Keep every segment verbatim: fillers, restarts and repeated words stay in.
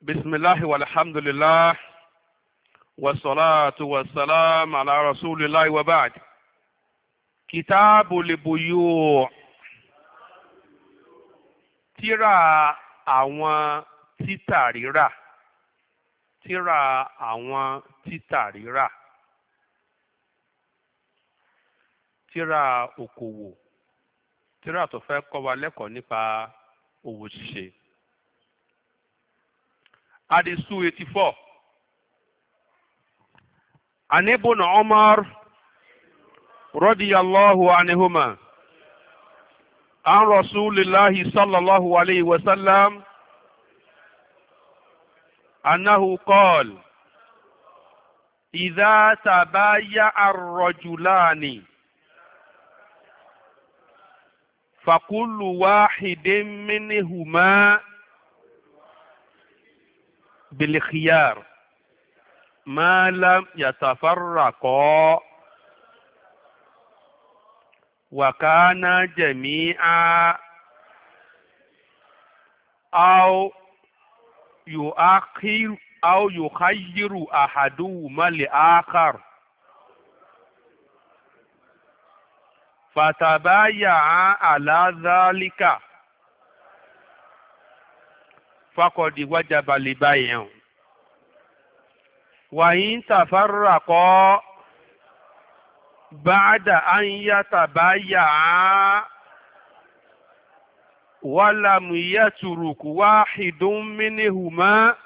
بسم الله والحمد لله والصلاة والسلام على رسول الله وبعد. كتاب البيوع. tírà àwọn títà rírà tírà àwọn títà rírà tírà okòwò tírà tó fẹ́ kọ́ wa lẹ́kọ̀ọ́ nípa òwò ṣíṣe. Hadith two eighty-four. عن ابن عمر رضي الله عنهما عن رسول الله صلى الله عليه وسلم أنه قال: إذا تبايع الرجلان فكل واحد منهما بالخيار ما لم يتفرقا وكان جميعا أو يؤخر أو يخير أحدهما لآخر فتبايعا على ذلك فقد وجب البيع وإن تفرقا بعد أن يتبايعا ولم يترك واحد منهما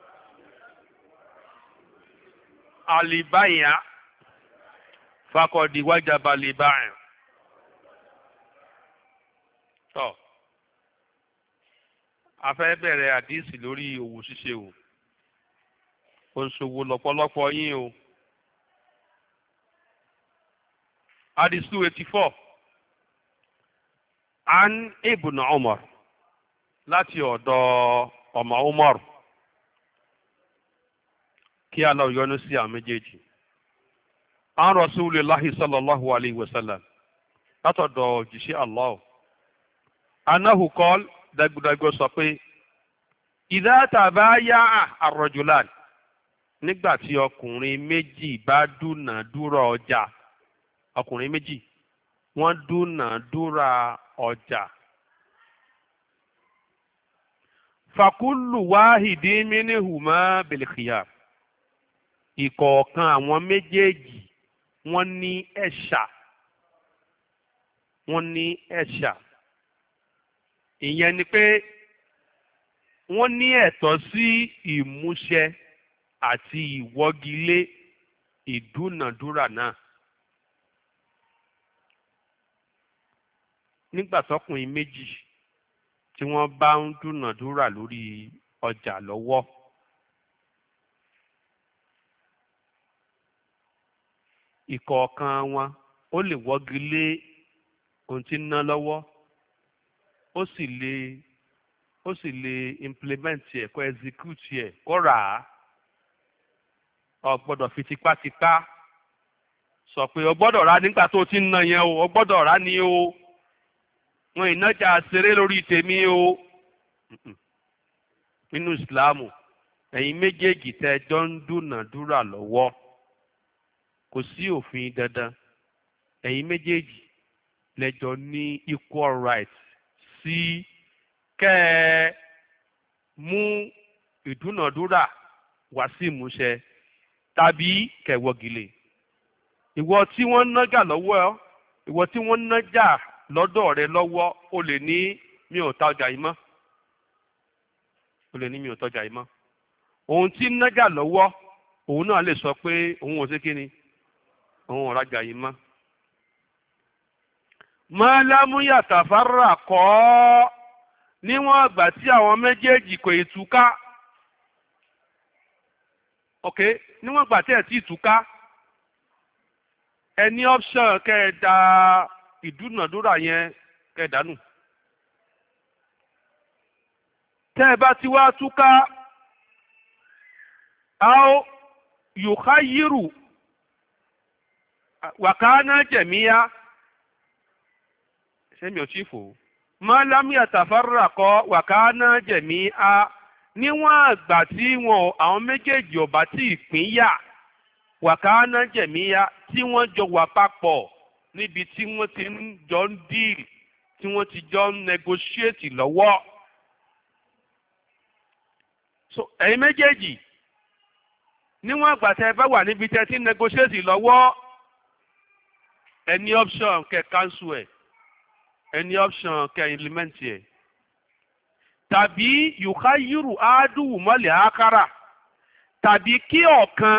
البيع فقد وجب البيع. Tọ́ a fẹ́ bẹ̀rẹ̀ àdíìsì lórí òwò ṣíṣe o òṣòwò lọ́pọ̀lọpọ̀ yín o. Hadith two eighty-four. An Ibn Umar, láti ọ̀dọ̀ ọmọ Umar, kí Allah yọ́nú sí àwọn méjèèjì. An Rasulillahi sallallahu alayhi wa sallam, látọ̀dọ̀ òjíṣẹ́ Allah. Anahu qal, dágbúdágbó sọ pé, idha tabaya'a ar-rajulan, nígbà tí ọkùnrin méjì bá dúnàádúrà ọjà ọkùnrin méjì wọ́n dúnàádúrà ọjà. fakulu wahidi minihuma bilkhiyar, ìkọ̀ọ̀kan àwọn méjèèjì wọ́n ní ẹ̀ṣà wọ́n ní ẹ̀ṣà ìyẹn ni pé wọ́n ní ẹ̀tọ́ sí ìmúṣẹ àti ìwọ́gilé ìdúnàdúrà náà. Nígbà tọkùnrin méjì tí wọ́n bá ń dúnàdúrà lórí ọjà lọ́wọ́, ìkọ̀ọ̀kan wọn ó lè wọ́gilé ohun tí ń ná lọ́wọ́, ó sì lè ó sì lè implement ẹ̀ kó execute ẹ̀ kó rà á. Ọ gbọ́dọ̀ fi tipátipá sọ pé o gbọ́dọ̀ rà nígbà tó ti ń ná yẹn o o gbọ́dọ̀ rà ní o wọn ìnájà ṣeré lórí tèmi o. Nínú ìsìláàmù ẹ̀yin méjèèjì tẹ́ jọ ń dúnàdúrà lọ́wọ́ kò sí òfin dandan, ẹ̀yin méjèèjì lẹ́jọ́ ní equal right sí kẹ́ ẹ mú ìdúnàdúrà wá sí ìmúṣẹ tàbí kẹwọ́gilé. Ìwọ tí wọ́n nájà lọ́wọ́ ìwọ tí wọ́n nájà lọ́dọ̀ rẹ lọ́wọ́ o lè ní mi ò ta ọjà yìí mọ́ o lè ní mi ò tọ́jà yìí mọ́. Òun tí nájà lọ́wọ́ òun náà lè sọ pé òun ò sí kí ni òun ò rajà yìí mọ́. mọ́lámúyà tàfárà kọ́ níwọ̀n àgbà tí àwọn méjèèjì kò ì túká. ok níwọ̀n ìgbà tí ẹ̀ tí ì túká ẹ ní option kẹ́ ẹ da ìdúnàdúrà yẹn kẹ́ ẹ dànù. tẹ́ ẹ bá ti wá túká ao yùkáyírù wàkánà jẹ̀míyá ṣé mi ò tí fò má lámìyà tàfárà kọ́ wàkánà jẹ̀míyá níwọ̀n àgbà tí wọn àwọn méjèèjì ò bá tí ì pín yà wàkàánà jẹ̀míyà tí wọ́n jọ wà papọ̀ níbi tí wọ́n ti ń jọ ń díìlì tí wọ́n ti jọ ń negotiate lọ́wọ́. so ẹ̀yin méjèèjì níwọ̀n àgbà tẹ́ ẹ bá wà níbi tẹ́ ti ń negotiate lọ́wọ́ ẹ ní option kẹ́ cancel ẹ̀ ẹ ní option kẹ́ implement ẹ̀ tàbí yùkáyìrù áádùwù mọ́lẹ̀ ákàrà tàbí kí ọ̀kan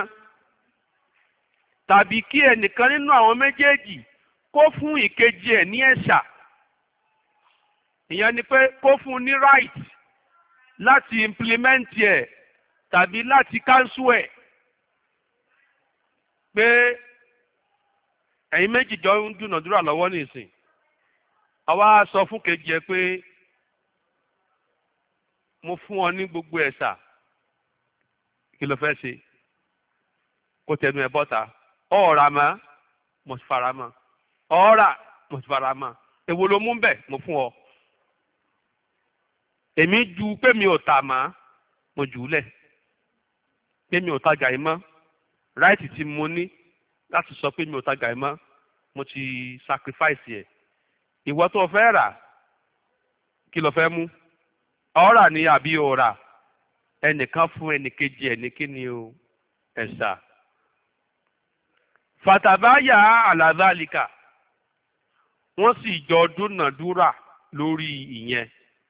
tàbí kí ẹnìkan nínú àwọn méjèèjì kó fún ìkejì ẹ̀ ní ẹ̀ṣà ìyẹn ni pé kó fún ní right láti implement ẹ̀ tàbí láti cancel ẹ̀ pé ẹ̀yin méjì jọ ń dúnàdúrà lọ́wọ́ nísìn àwa sọ fún kejì ẹ pé mo fún ọ ní gbogbo ẹ̀ṣà kí ló fẹ́ ṣe kó tẹnu ẹ bọ́ta ọ̀ọ́ra mọ́ mo ti fara mọ́ ọ̀ọ́ra mo ti fara mọ́ èwo ló mú bẹ̀ mo fún ọ èmi ju pé mi ò tà mọ́ mo jù ú lẹ̀ pé mi ò tajà yìí mọ́ ráìtì tí mo ní láti sọ pé mi ò tajà yìí mọ́ mo ti sacrifice ẹ̀ ìwọ tó fẹ́ rà kí ló fẹ́ mú ọ̀ọ́rà ni àbí ọ̀ọ́rà ẹnìkan fún ẹnìkejì ẹnìkíni o ẹ̀ṣà fàtàbáyà àlàzálìkà wọ́n sì jọ dúnàdúrà lórí ìyẹn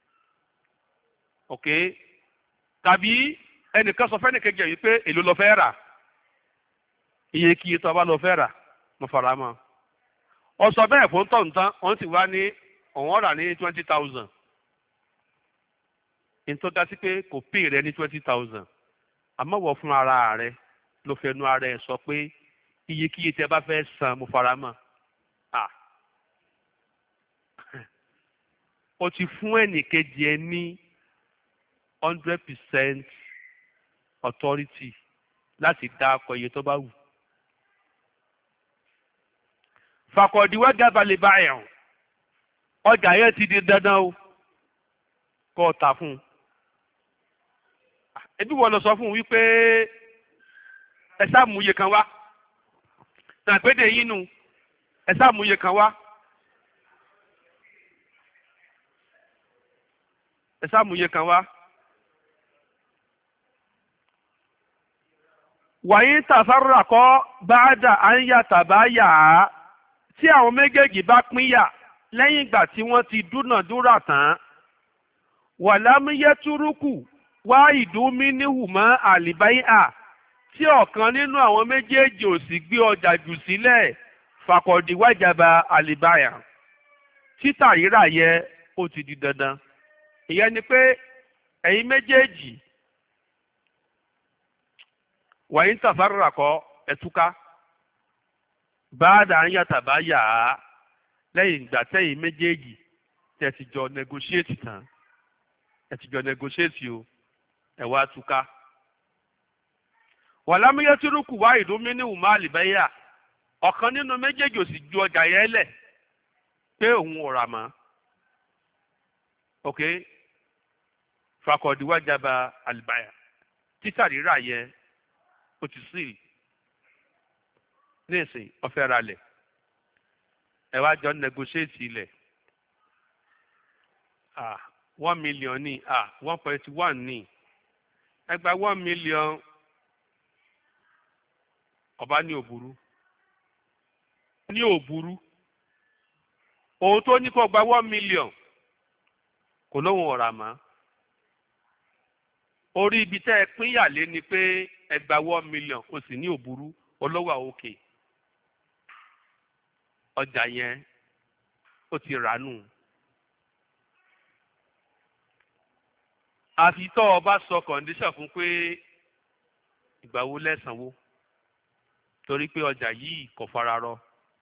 ok tàbí ẹnìkan sọ fẹ́nìkejì yìí pé èló ló fẹ́ rà iye kí iye tó bá lọ fẹ́ rà mo fara mọ́ ọ sọ bẹ́ẹ̀ fún tọ̀ǹtàn wọ́n sì wá ní ọ̀wọ́n rà ní twenty thousand nítorí dá sí pé kò pè rẹ ní twenty thousand àmọ́ wọ̀ fún ara rẹ ló fẹnu ara ẹ sọ pé iyekíye tẹ bá fẹ́ san mo fara mọ́ ah o ti fún ẹnìkejì ẹ ní hundred percent authority láti dá akọ iye tó bá wù. fàkọ̀díwá gábàlè báyọ̀ ọjà yẹn ti di dandan o kọ́ ọ tà fún un. ẹbí wọ́n lọ sọ fún un wípé ẹ sáàmúye kan wá nàgbédè yín nu ẹ sáàmúye kan wá ẹ sáàmúye kan wá. wàyí tàfárà kọ́ báàdà àyà tàbáyà á tí àwọn méjèèjì bá pínyà lẹ́yìn ìgbà tí wọ́n ti dúnàdúrà tán wàlámúyẹ́túrúkù wá ìdúmínìhùmọ́ àlìbáyà tí ọ̀kan nínú àwọn méjèèjì ò sì gbé ọjà jù sílẹ̀ fàkọ̀díwájàba àlìbáyà títà rírà yẹ ó ti di dandan. ìyẹn ni pé ẹ̀yin méjèèjì wàyí ń tàfárà kọ́ ẹ̀túká báàdà ń yàtàbá yà á lẹ́yìn ìgbà tẹ́yìn méjèèjì tẹ́ ti jọ negotiate tán ẹ ti jọ negotiate o ẹ wá túká. wàlámúyẹ́ túrúkù wá ìdúmínìwù má àlìbáyà ọ̀kan nínú méjèèjì ò sì ju ọjà yẹn lẹ̀ pé òun ò rà mọ́ ok fakọ̀díwájàba àlìbáyà títà rírà yẹn ó ti sí ní ìsìn ọ̀fẹ́ ra lẹ̀ ẹ wá jọ negotiate ilẹ̀ ah one million ní ah one point one ní ẹ gba one million ọba ní òbúrú ní òbúrú òun tó ní kó gba one million kò lóhùn ọ̀rà mọ́ orí ibi tẹ́ ẹ pín yà lé ni pé ẹ gba one million o sì ní òbúrú olówó àwòkè ọjà yẹn ó ti rànú. àfi tó o bá sọ kọ̀ǹdíṣàn fún pé ìgbà wo lẹ́sànwó torí pé ọjà yìí kò fara rọ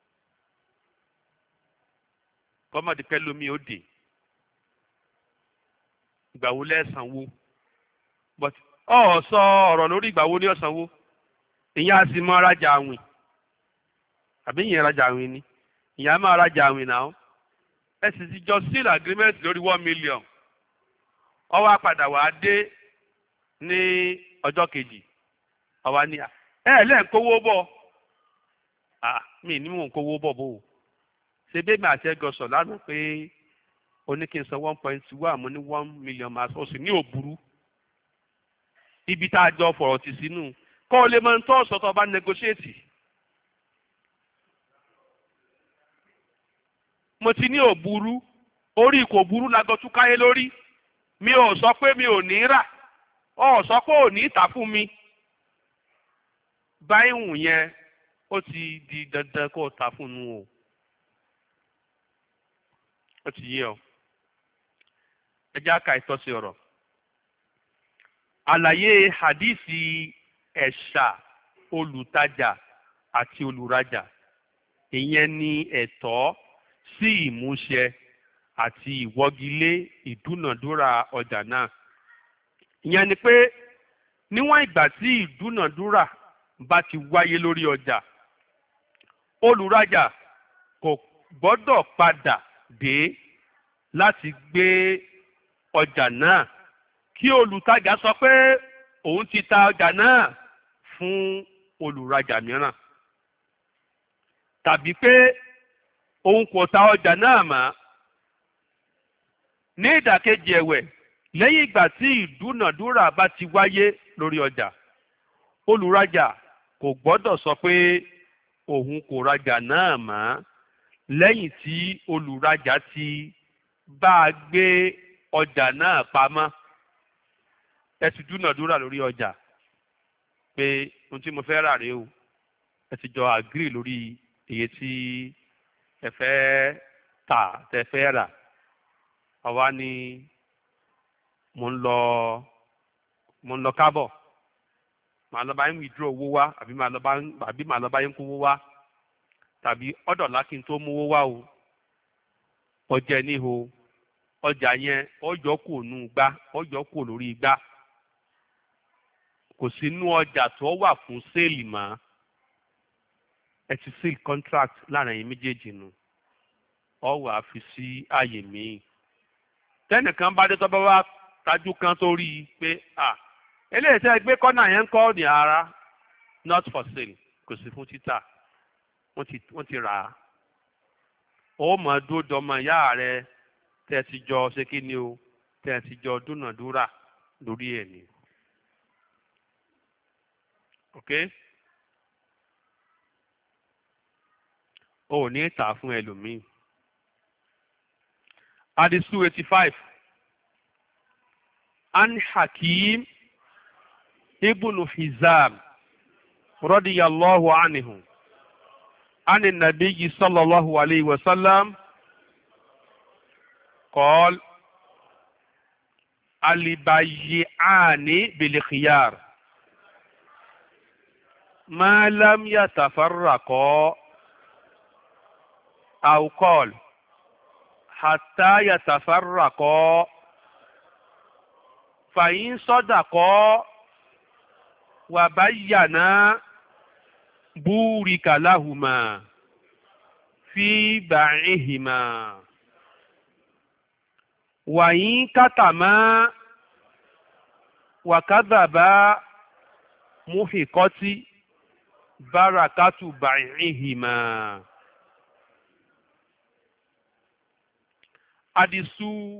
kọ́mọ̀dé pẹ́ lómi ó dé ìgbà wo lẹ́sànwó but ọ sọ ọ̀rọ̀ lórí ìgbà wo ní ọ̀sánwó ìyẹn a sì máa rajà àwìn àbí ìyẹn rajà àwìn ni ìyẹn a máa rajà àwìn náà ẹ sì ti jọ seal agreement lórí one million ó wá padà wá dé ní ọjọ́ kejì àwa ní ẹ lẹ́ ń kówó bọ̀ mi ní mò ń kówó bọ̀ bò ó ṣe bẹ́ẹ̀ mi àti ẹgọ sọ̀ lánàá pé oníkínsán one point one mo ní one million máa sọ sí ní òburú ibi tá a jọ fọ̀rọ̀ tì sínú kọ́ ọ lè máa ń tọ́ ọ̀sọ̀ tó bá negotiate. mo ti ní òburú orí kò burú lágọ tún káyé lórí mi ò sọ pé mi ò ní rà ọ sọ pé ò ní tà fún mi báyìí yẹn ó ti di dandan kó o tà fún un o ó ti yé ọ ẹ já ka ìtọ́sí ọ̀rọ̀ àlàyé hadisi ẹ̀ṣà olùtajà àti olùrajà ìyẹn ni ẹ̀tọ́ sí ìmúṣẹ àti ìwọ́gilé ìdúnàdúrà ọjà náà. ìyẹn ni pé níwọ̀n ìgbà tí ìdúnàdúrà bá ti wáyé lórí ọjà olùrajà kò gbọ́dọ̀ padà dé láti gbé ọjà náà kí olùtajà sọ pé òun ti ta ọjà náà fún olùrajà mìíràn tàbí pé òun kò ta ọjà náà mọ́. ní ìdàkejì ẹ̀wẹ̀ lẹ́yìn ìgbà tí ìdúnàdúrà bá ti wáyé lórí ọjà olùrajà kò gbọ́dọ̀ sọ pé òun kò rajà náà mọ́ lẹ́yìn tí olùrajà ti bá a gbé ọjà náà pamọ́. ẹ ti dúnàdúrà lórí ọjà pé ohun tí mo fẹ́ rà rèé o ẹ ti jọ àgírí lórí iye tí ẹ fẹ́ tà tẹ fẹ́ rà àwa ni mo ń lọ mo ń lọ kábọ̀ màá lọ bá yín withdraw owó wá àbí màá lọ bá àbí màá lọ bá yín kówó wá tàbí ọ̀dọ̀ lákì tó mówó wá o ọjà níhò ọjà yẹn ọjọ́ kò nù gbá ọjọ́ kò lórí gbá kò sínú ọjà tó wà fún séèlì mọ́ ẹ ti seal contract láàrin ẹ̀yin méjèèjì nù ọ wà fi sí ààyè míì tẹ́nìkan bá dé tọ́ba wá tajú kan tó rí i pé à eléyìí tẹ́ gbé kọ́nà yẹn ń kọ́ ní ara not for sale kò sí fún títà wọ́n ti wọ́n ti rà á ó mọ̀ dúró dọmọ ìyá rẹ tẹ́ ẹ ti jọ ṣe kí ni o tẹ́ ẹ ti jọ dúnàdúrà lórí ẹ̀ ni ok o ò ní tà fún ẹlòmíì. Hadith two eighty-five. An Hakim ibn Hizam radiyallahu anhu an an-nabiy sallallahu alayhi wa sallam qala al-bay'ani bil khiyar ma lam yatafarraqa aw qala hatta yatafarraqa fa in sadaqa wa bayyana burika lahuma fi ba'ihima wa in katama wa kadhaba muhiqati barakatu ba'ihima. Hadisu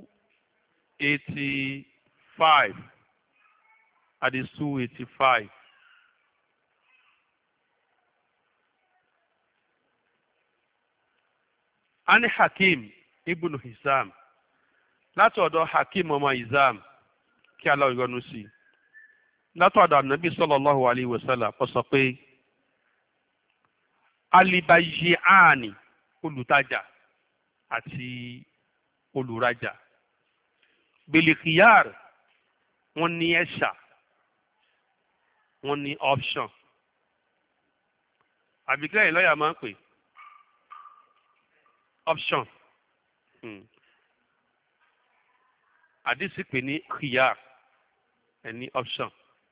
eighty-five. Hadisu eighty-five. Ani Hakim ibn Hizam. Látọ̀dọ̀ Hakim ọmọ Hizam kí Allah yọ́nú sí. Látọ̀dọ̀ Ànábì sallallahu alayhi wa sallam ó sọ pé alibayyi'ani olùtajà àti olùrajà bilikiyar wọ́n ní ẹ̀ṣà wọ́n ní option àbíkẹ́ yìí lọ́ọ̀yà máa ń pè option hmm. àdìsí pè ní khiyar ẹni option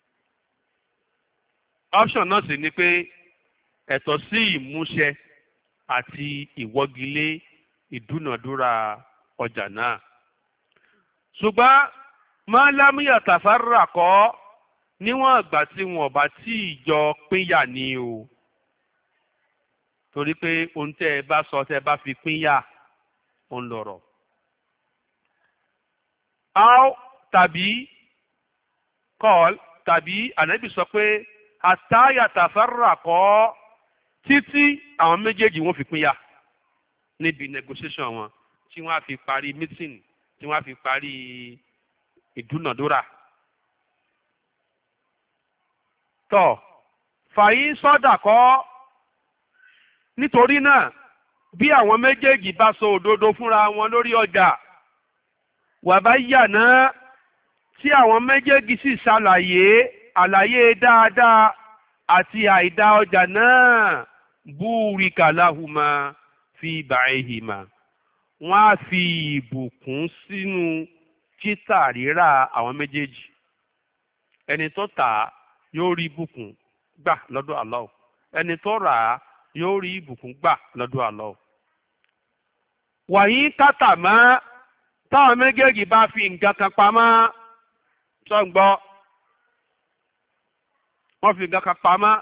option náà sì ni pé ẹ̀tọ́ sí ìmúṣẹ àti ìwọ́gilé ìdúnàdúrà ọjà náà ṣùgbọ́n máa lámúyà tàfárà kọ́ níwọ̀n ìgbà tí wọn ò bá tí ì jọ pínyà ni o torí pé ohun tẹ́ ẹ bá sọ tẹ́ ẹ bá fi pínyà òun lọ̀rọ̀. Áó tàbí kọ́ọ̀l tàbí ànábì sọ pé àtàyàtà fẹ́ràn kọ́ títí àwọn méjèèjì wọ́n fi pínyà níbi negotiation wọn tí wọ́n á fi parí meeting tí wọ́n á fi parí ìdúnàdúrà. tọ́ fàyín sọ́dà kọ́ nítorí náà bí àwọn méjèèjì bá sọ òdodo fúnra wọn lórí ọjà wàbá yà náà tí àwọn méjèèjì sì ṣàlàyé àlàyé dáadáa àti àìdá ọjà náà búrikà láhùmá fi bàáhìmá wọ́n á fi ìbùkún sínú títà rírà àwọn méjèèjì. ẹni tó tà á yóò rí ìbùkún gbà lọ́dọ̀ Allah, ẹni tó rà á yóò rí ìbùkún gbà lọ́dọ̀ Allah. wàyí kàtà mọ́ táwọn méjèèjì bá fi nǹkan kan pamọ́ sọ́ngbọ́ wọ́n fi nǹkan kan pamọ́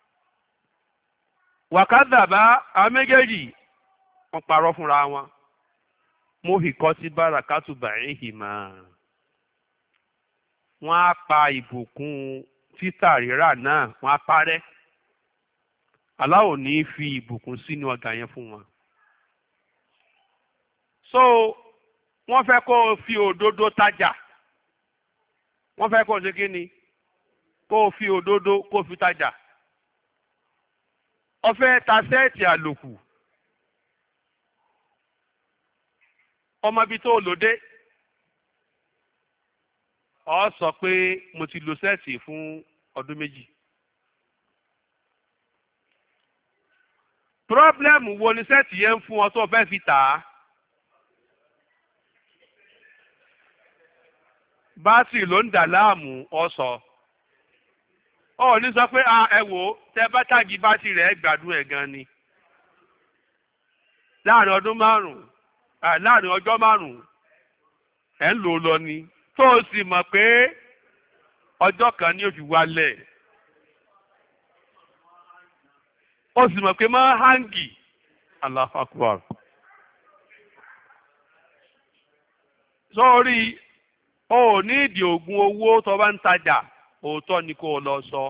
wàkàdàbá àwọn méjèèjì wọ́n parọ́ fúnra wọn mo fi kọ́ sí bárakátù bàáhìmá wọ́n á pa ìbùkún títà rírà náà wọ́n á parẹ́. Allah ò ní fi ìbùkún sínú ọjà yẹn fún wọn. so wọ́n fẹ́ kó o fi òdodo tajà wọ́n fẹ́ kó o ṣe kí ni kó o fi òdodo kó o fi tajà. o fẹ́ ta sẹ́ẹ̀tì àlòkù ọmọ ibi tó lòdé ọ sọ pé mo ti lo sẹ́ẹ̀tì fún ọdún méjì. pírọ́blẹ́mù wo ni sẹ́ẹ̀tì yẹn ń fún ọ tó fẹ́ fi tà á? bátìrì ló ń dà láàmú ọ sọ. ọ ní sọ pé ẹ wò ó tẹ bá tàgì bátìrì rẹ̀ gbádùn ẹ̀ gan ni. láàrin ọdún márùn-ún láàrin ọjọ́ márùn-ún ẹ̀ ń lò lọ ni tó o sì mọ̀ pé ọjọ́ kan ni ó fi wálẹ̀. ó sì mọ̀ pé máa hangi Allahu Akbar. sọ́ọ́rí o ò ní ìdí ògùn owó tó bá ń tajà òótọ́ ni kó o lọ sọ.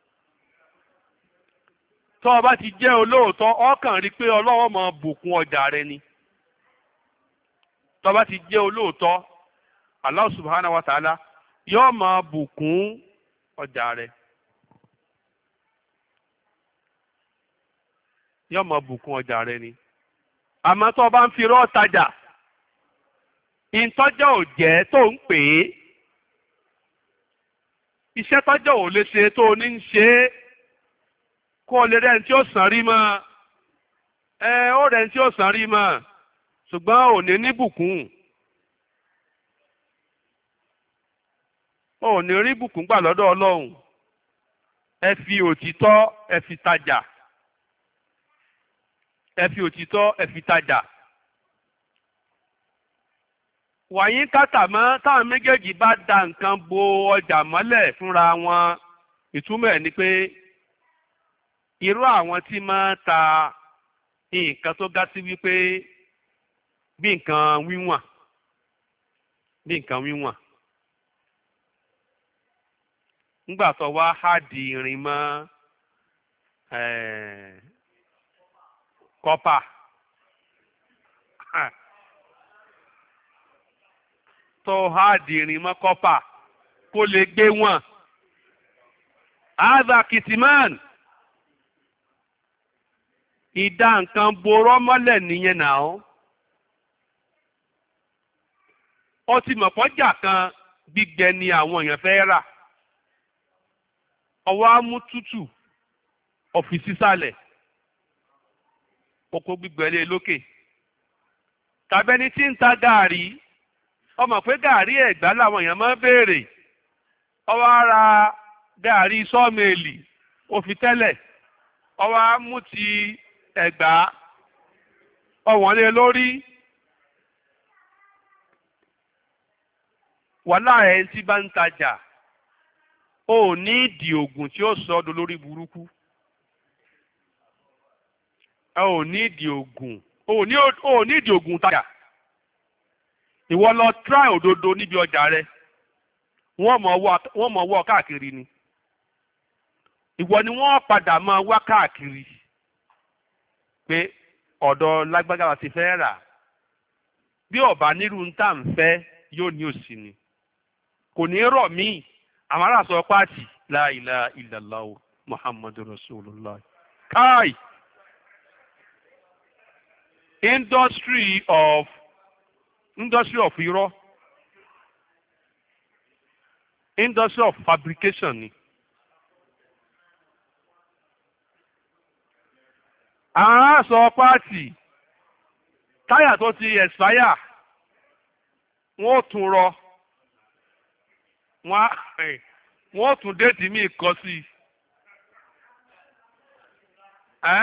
tó o bá ti jẹ́ olóòótọ́ ọkàn rí pé Ọlọ́run máa bùkún ọjà rẹ ni. tó o bá ti jẹ́ olóòótọ́ Allah subhanahu wa ta'ala yóò máa bùkún ọjà rẹ. yóò máa bùkún ọjà rẹ ni. àmọ́ tó o bá ń fi irọ́ tajà ìtọ́jọ́ ò jẹ́ tó ń pè é iṣẹ́ tọ́jọ́ ò lè ṣe tó o ní ń ṣe é kó o lè rẹ́ni tí ó sàn rí mọ́ ẹ ó rẹ́ni tí ó sàn rí mọ́ ṣùgbọ́n ò ní ní bùkún ò ní rí bùkún gbà lọ́dọ̀ Ọlọ́run. ẹ fi òtítọ́ ẹ fi tajà ẹ fi òtítọ́ ẹ fi tajà. wàyí kàtà mọ́ táwọn méjèèjì bá da nǹkan bo ọjà mọ́lẹ̀ fúnra wọn ìtumọ̀ ẹ̀ ni pé irú àwọn tí máa ta nǹkan tó ga sí wípé bí nǹkan wíwọ̀n bí nǹkan wíwọ̀n ńgbà tó wá háàdì irin mọ́ kọ́pà tó háàdì irin mọ́ kọ́pà kó lè gbé wọn. Áza kìtìmán ìdá nǹkan borọ́ mọ́lẹ̀ nìyẹn náà. Ó ti mọ̀ pọ́jà kan gbígbẹ ni àwọn èèyàn fẹ́ rà. Ọwọ́ á mú tútù ọ̀fìsí sálẹ̀. Oko gbígbẹ lé lókè. Tàbẹ́ni tí ń ta gàárì. Ọmọ pé gàárì Ẹ̀gbá làwọn èèyàn máa ń béèrè. Ọwọ́ á ra gàárì sọ́ọ̀mẹ̀lì òfin tẹ́lẹ̀. Ọwọ́ á mú ti Ẹ̀gbá ọ̀wọ́n lé lórí. Wàhálà ẹ̀ tí bá ń tajà o ò ní ìdí oògùn tí ó sọ ọ́ dolórí burúkú. ẹ ò ní ìdí oògùn o ò ní o ò ní ìdí oògùn tajà. ìwọ lọ try òdodo níbi ọjà rẹ wọ́n mọ̀ wọ́ wọ́n mọ̀ wọ́ káàkiri ni. ìwọ ni wọ́n padà máa wá káàkiri pé ọ̀dọ̀ lágbára ti fẹ́ rà bí ọba nírú ń tà ń fẹ́ yóò ní òsì ni kò ní rọ̀ míì àwọn ará sọ pàtì la ilaha illallah muhammadu rasulullah kai industry of industry of irọ́ industry of fabrication ni. àwọn aṣọ pààtì táyà tó ti expire wọ́n ó tún rọ wọ́n ó tún déètì míì kọ sí i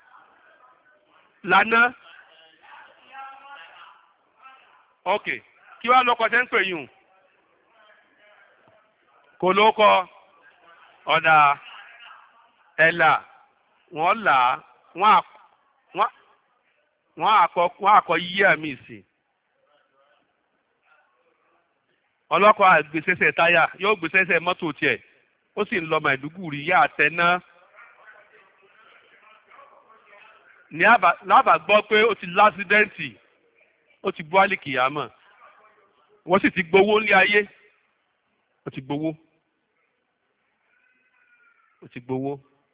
lánàá ok kí wàá lọ́kọ tẹ́ ń pè yùn kò lóko ọ̀dà ẹ̀là wọ́n là á wọ́n àkọ yí àmì sí ọlọ́kọ̀ àgbésẹ́sẹ̀ táyà yóò gbésẹ́sẹ̀ mọ́tò tiẹ̀ ó sì ń lọ Maiduguri yá àtẹná ní lábàá gbọ́ pé ó ti lásídẹ́ǹtì ó ti bú àlìkìyámọ̀ wọ́n sì ti gbowó ní ayé ó ti gbowó ó ti gbowó.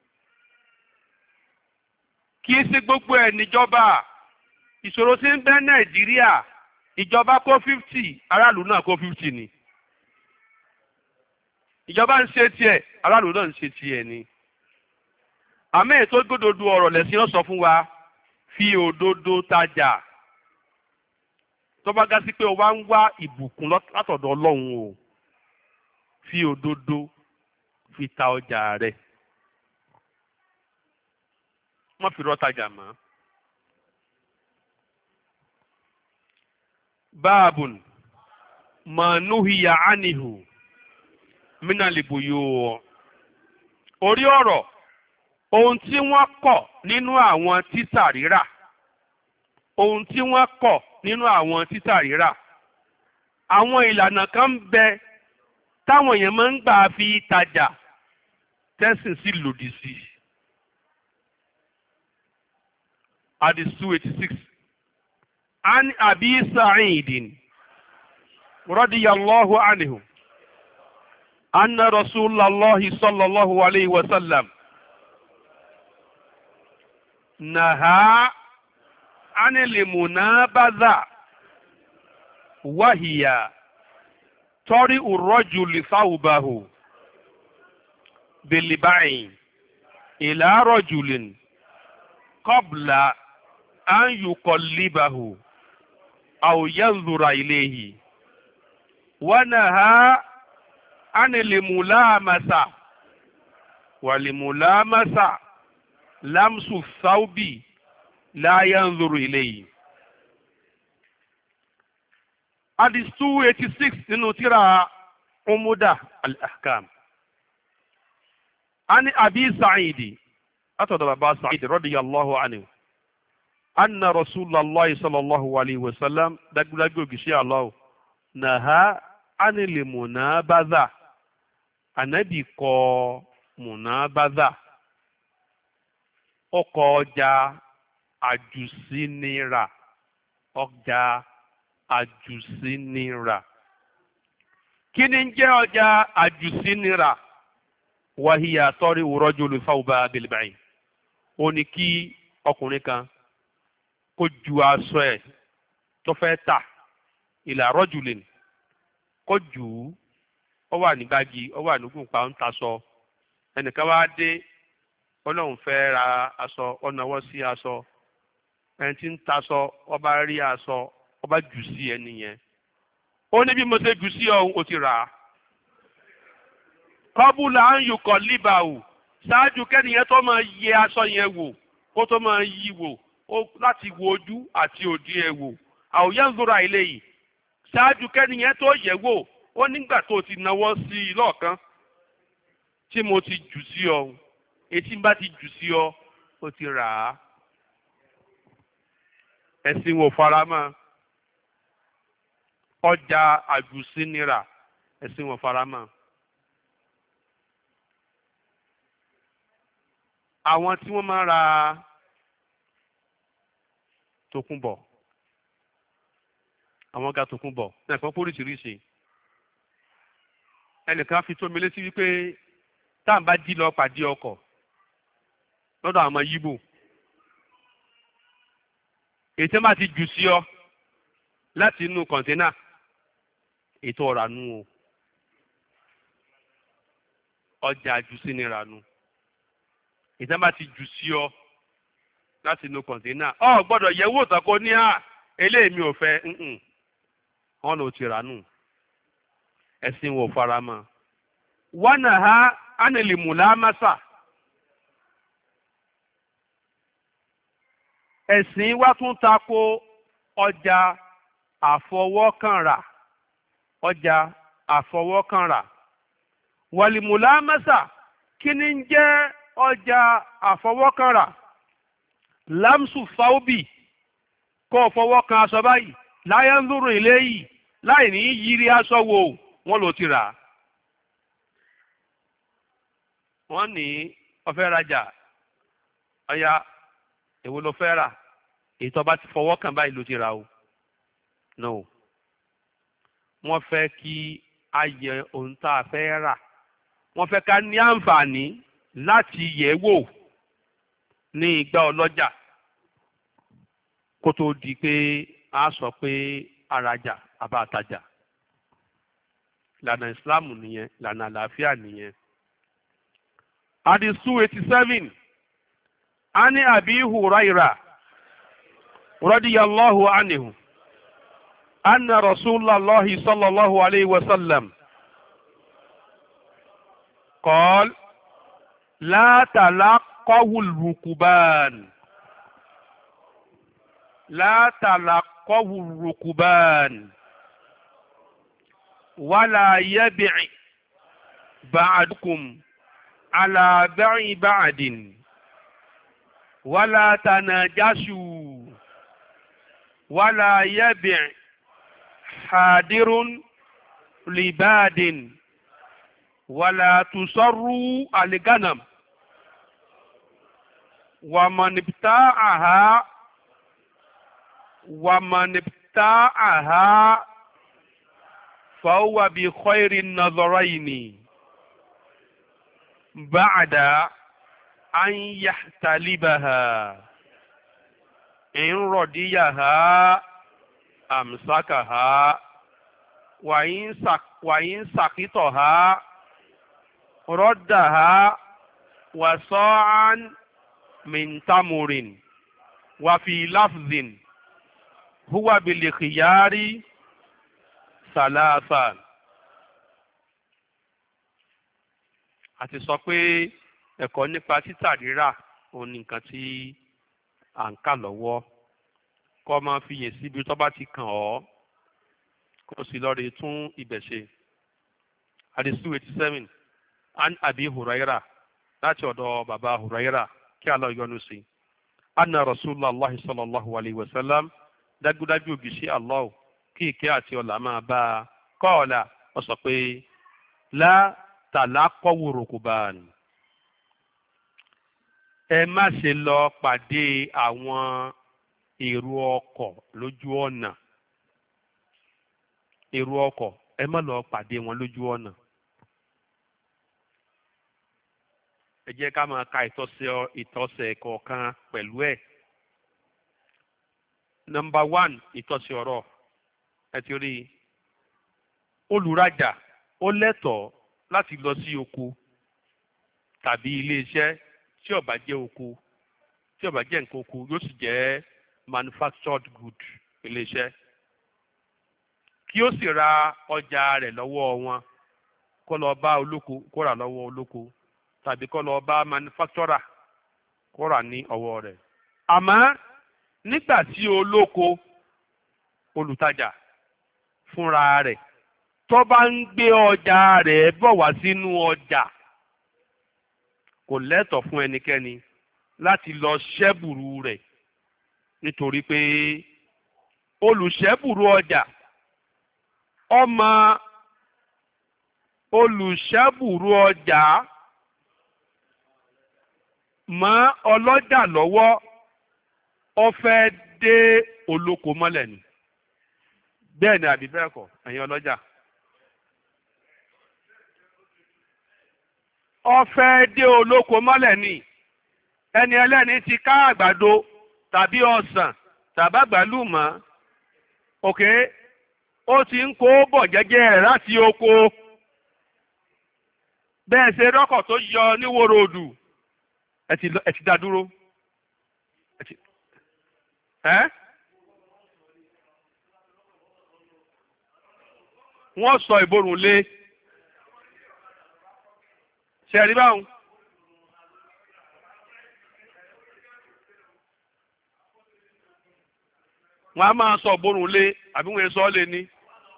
kì í ṣe gbogbo ẹ̀ níjọba ìṣòro tí ń bẹ Nàìjíríà ìjọba kó fifty aráàlú náà kó fifty ni ìjọba ń ṣe tiẹ̀ aráàlú náà ń ṣe tiẹ̀ ni àmì ètò gbódòdó ọ̀rọ̀ lẹ́sìn ó sọ fún wa fi òdodo tajà tó bá gá sí pé o wá ń wá ìbùkún látọ̀dọ̀ Ọlọ́run o fi òdodo fi ta ọjà rẹ̀. wọ́n fi rọ́tajà mọ́. báàbùn mọ̀núhìyà ánìhù mínàlìbòyò orí ọ̀rọ̀ ohun tí wọ́n kọ̀ nínú àwọn títà rírà ohun tí wọ́n kọ̀ nínú àwọn títà rírà àwọn ìlànà kan ń bẹ táwọn èèyàn máa ń gbà fi tajà tẹ́sìn sí lòdì sí. Hadith two eighty-six. An Abi Sa'id radiyallahu anhu anna Rasulullah sallallahu alayhi wa sallam naha anil munabadha wa hiya tari ar-rajul thawbahu bil ba'i ila rajulin qabla an yuqallibahu aw yanzura ilayhi wa naha anil mulamasa wal mulamasa lamsu thawbi la yanzuru ilayhi. Hadith two eighty-six nínú tírà Umudah al-Ahkam. Ani Abi Sa'id atọ̀dọ̀ bàbá Sa'id radiyallahu anhu anna Rasulullah sallallahu alayhi wa sallam dágbúdágbé ògìṣẹ́ Allah naha anil munabadha ànábì kọ̀ munabadha ọkọ̀ ọjà àjùsínira ọjà àjùsínira. Kí ni ń jẹ́ ọjà àjùsínira? Wàhíyà tọ́rí rajulu thawba bil ba'i. Ó ní kí ọkùnrin kan kó ju aṣọ ẹ̀ tó fẹ́ tà ila rajulin kó jù ú ó wà ní gbági ó wà ní gùnpá ń taṣọ ẹnìkan wá dé ọlọ́run fẹ́ ra aṣọ ó nawọ́ sí aṣọ ẹni tí ń taṣọ ó bá rí aṣọ ó bá jù sí ẹni yẹn ó ní bí mo ṣe jù sí ọ̀hún ó ti rà á kọ́bùlà ń yùkọ̀ líbàù ṣáájú kẹ́niyẹn tó máa yẹ aṣọ yẹn wò kó tó máa yí wò láti wo ojú àti òdì ẹ̀ wò àwòyẹ ń zora ilé yìí ṣáájú kẹ́niyẹn tó yẹ wò ó nígbà tó ti nawọ́ sí i lọ́ọ̀kan tí mo ti jù sí ọ etí bá ti jù sí ọ ó ti rà á ẹ̀sìn wò faramọ́ ọjà àjùsí nira ẹ̀sìn wò faramọ́. àwọn tí wọ́n máa ń ra tòkunbọ̀ àwọn ọ̀gá tòkunbọ̀ náà kan póríṣiríṣi ẹnìkan fi tó mi létí wípé tá à ń bá jí lọ pàdé ọkọ̀ lọ́dọ̀ àwọn ọmọ yíbò ètò máa ti jù sí ọ láti inú kọ̀ǹténà ètò ọ̀rànú o ọjà àjùsí ni rànú ètò máa ti jù sí ọ láti inú kọ̀ǹténà ọ gbọ́dọ̀ yẹ̀wò tàkó ní à eléyìí mi ò fẹ́ wọn lò ti rànú ẹ̀sìn wò faramọ́ wọnà ha ánìlìmùlámásà ẹ̀sìn wa tún tako ọjà àfọwọ́kànrà ọjà àfọwọ́kànrà wàlìmùlámásà kí ni ń jẹ́ ọjà àfọwọ́kànrà lámsù fáwọ́bì kó o fọwọ́ kan aṣọ báyìí láyé ń lóru ilé yìí láì ní yiri aṣọ wo wọ́n ló ti rà á. wọ́n ní ó fẹ́ rajà ọ̀ya èwo ló fẹ́ rà èyí tó bá ti fọwọ́ kàn báyìí ló ti rà o. no wọ́n fẹ́ kí a yẹ ohun tá a fẹ́ rà wọ́n fẹ́ ká ní àǹfààní láti yẹ̀ wò ní ìgbà ọlọ́jà kó tó di pé a sọ pé arajà àbá àtajà lànà ìsìláàmù nìyẹn lànà àlàáfíà nìyẹn. Hadith two eighty-seven ani Abi Huraira radiyallahu anhu anna Rasulullahi sallallahu alayhi wa sallam qala la talaqahu al-rukban la talaqahu al-rukban wala yabi' ba'dukum ala ba'i ba'din wala tanajashu wala yabi' hadirun libadin wala tusarru al-ganam wa man ibta'aha wa man ibta'aha fa huwa bi khairin nadharaini ba'da an yahtalibaha in radiyaha amsakaha wa in sak wa in sakitaha raddaha wa sa'an min tamurin wa fi lafzin huwa bil khiyari salasan. a ti sọ pé ẹ̀kọ́ nípa títà rírà òun ni nǹkan tí à ń kà lọ́wọ́ kọ́ máa fi yè síbi tó bá ti kàn ọ́ kó sì lọ́ọ́ rí tún ibẹ̀ ṣe. Hadith two eighty-seven an Abi Huraira láti ọ̀dọ̀ bàbá Huraira kí Allah yọ́nú sí. anna Rasulullah sallallahu alayhi wa sallam dájúdájú ògìṣẹ́ Allah kí ìkẹ́ àti ọlá máa bá a kọ́ọ̀là ó sọ pé lá talaqawu rukuban ẹ má ṣe lọ pàdé àwọn èrò ọkọ̀ lójú ọ̀nà èrò ọkọ̀ ẹ má lọ pàdé wọn lójú ọ̀nà. ẹ jẹ́ ká máa ka ìtọ́sẹ̀ ìtọ́sẹ̀ kọ̀ọ̀kan pẹ̀lú ẹ̀. nọ́mbà one ìtọ́sẹ̀ ọ̀rọ̀ ẹ ti rí i olùrajà ó lẹ́tọ̀ọ́ láti lọ sí oko tàbí iléeṣẹ́ tí ó bá jẹ́ oko tí ó bá jẹ́ nǹkan oko yóò sì jẹ́ manufactured good iléeṣẹ́ kí ó sì ra ọjà rẹ̀ lọ́wọ́ wọn kó lọ bá olóko kó rà lọ́wọ́ olóko tàbí kó lọ bá manufacturer kó rà ní ọwọ́ rẹ̀. àmọ́ nígbà tí olóko olùtajà fúnra rẹ̀ tó bá ń gbé ọjà rẹ̀ bọ̀ wá sínú ọjà kò lẹ́tọ̀ọ́ fún ẹnikẹ́ni láti lọ ṣẹ́bùrú rẹ̀ nítorí pé olùṣẹ́bùrú ọjà ọmọ olùṣẹ́bùrú ọjà mọ́ ọlọ́jà lọ́wọ́ ó fẹ́ dé olóko mọ́lẹ̀ ni bẹ́ẹ̀ ni àbí bẹ́ẹ̀ kọ́ ẹ̀yin ọlọ́jà ó fẹ́ dé olóko mọ́lẹ̀ ni ẹni ẹlẹ́ni ti ká àgbàdo tàbí ọsàn tàbí àgbálùmọ́ òkè ó ti ń kó bọ̀ jẹ́jẹ́ rẹ̀ láti oko bẹ́ẹ̀ ṣe rọ́kọ̀ tó yọ níwòrò odù ẹ ti ẹ ti dá dúró ẹ ti ẹ wọ́n sọ ìborùn lé ṣe rí báwọn. wọ́n á máa sọ ìborùn lé àbí wọ́n sọ ọ́ lé ní.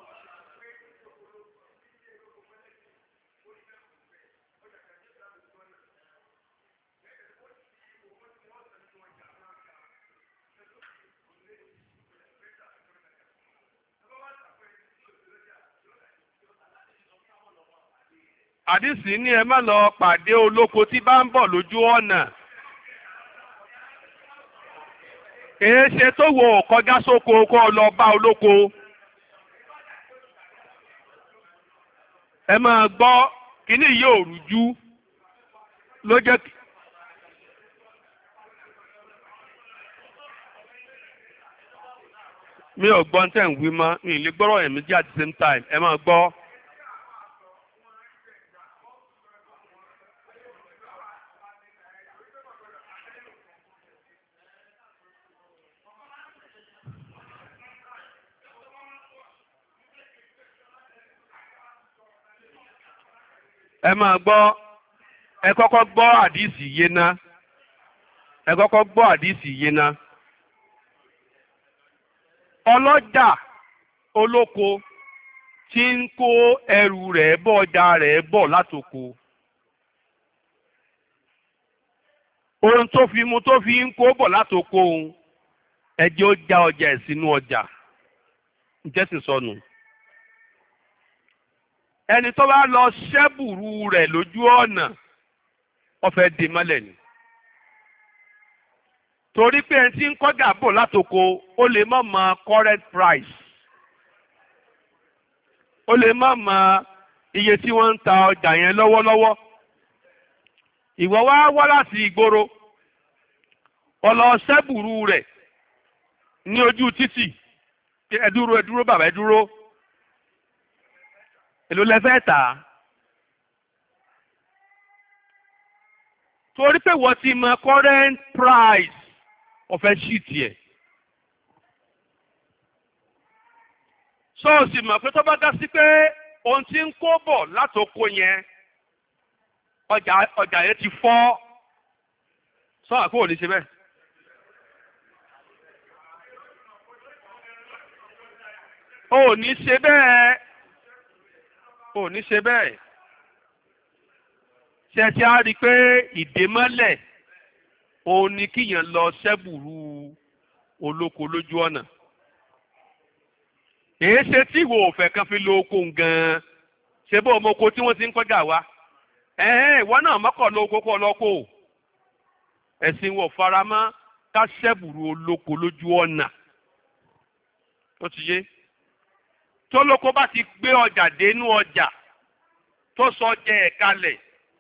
àdìsí ní ẹ má lọ pàdé olóko tí bá ń bọ̀ lójú ọ̀nà. èé ṣe tó wo kọjá sóko kó lọ bá olóko. ẹ máa gbọ́ kíní yóò rújú ló jẹ́ kí. mi ò gbọ́ tẹ̀ ń wí mọ́ mi ì lè gbọ́rọ̀ ẹ̀mí jẹ́ at the same time ẹ máa gbọ́. ẹ máa gbọ́ ẹ kọ́kọ́ gbọ́ àdìsí yé ná ẹ kọ́kọ́ gbọ́ àdìsí yé ná. ọlọ́jà olóko tí ń kó ẹrù rẹ̀ bọ̀ ọjà rẹ̀ bọ̀ látoko. ohun tó fi mu tó fi ń kó bọ̀ látoko òun ẹ jẹ́ ó já ọjà ẹ̀ sínú ọjà ǹjẹ́ sì sọnù. ẹni tó bá lọ ṣẹ́bùrú rẹ̀ lójú ọ̀nà ó fẹ́ dè mọ́lẹ̀ ni. torí pé ẹni tí ń kọjá bọ̀ látoko ó lè má mọ current price ó lè má mọ iye tí wọ́n ń ta ọjà yẹn lọ́wọ́lọ́wọ́. ìwọ wá wá láti ìgboro ó lọ ṣẹ́bùrú rẹ̀ ní ojú títì ẹ dúró ẹ dúró bàbá ẹ dúró. èló lẹ fẹ́ tà á torí pé wọ́n ti mọ current price ọ̀fẹ́ ṣíìtì ẹ̀ ṣọ́ọ̀ṣì mọ̀ pé tó bá dá sí pé ohun tí ń kó bọ̀ látòkò yẹn ọjà ọjà yẹn ti fọ́ sọ àpò òní ṣe bẹ́ẹ̀. ò ní ṣe bẹ́ẹ̀ ò ní ṣe bẹ́ẹ̀ ṣe ti á rí i pé ìdèmọ́lẹ̀ òun ni kíyàn lọ ṣẹ́bùrú olóko lójú ọ̀nà. èé ṣe tí ìwò òfẹ́ kan fi lo oko gan-an ṣe bó ọmọ oko tí wọ́n ti ń kọjá wa ẹ̀hẹ́n ìwọ náà mọ́kàn lọ oko kọ́ lọ́kọ́ ẹ̀sìn wọ̀ faramọ́ ká ṣẹ́bùrú olóko lójú ọ̀nà. ó ti yé tólóko bá ti gbé ọjà dénú ọjà tó sọ jẹ ẹ̀ kalẹ̀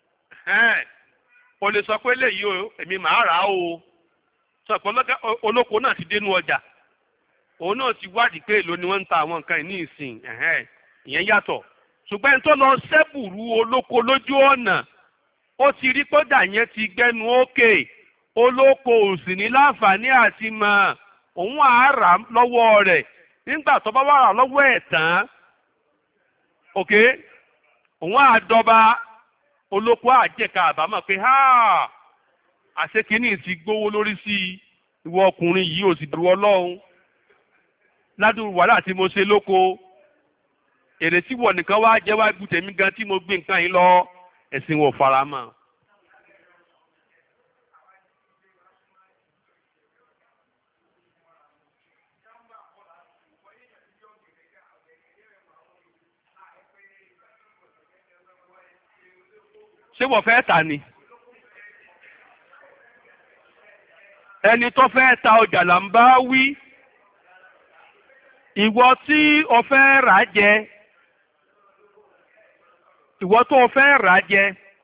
o lè sọ pé léyìí o èmi màá rà á o sọ pé olóko náà ti dénú ọjà òun náà ti wádìí pé èlò ni wọ́n ń ta àwọn nǹkan ní ìsìn ìyẹn yàtọ̀ ṣùgbọ́n ẹni tó lọ ṣẹ́bùrú olóko lójú ọ̀nà ó ti rí kódà yẹn ti gbẹnu ókè olóko ò sì ní láǹfààní àti mọ̀ òun àá rà lọ́wọ́ rẹ̀ nígbà tó bá wà rà lọ́wọ́ ẹ̀ tán òkè òun àá dọba olóko àjẹká àbámọ̀ pé ha àṣekínní ti gbówó lórí sí ìwọ ọkùnrin yìí ò sì bẹ̀rù Ọlọ́run ládùúgbò wàhálà tí mo ṣe lóko èrè tí wọ̀ nìkan wá jẹ́ wá gbù tèmi gan tí mo gbé nǹkan yìí lọ ẹ̀sìn wọ̀ fara mọ́ ṣé wọ́n fẹ́ tà ni? ẹni tó fẹ́ ta ọjà là ń bá wí. ìwọ tí o fẹ́ rà jẹ ìwọ tó o fẹ́ rà jẹ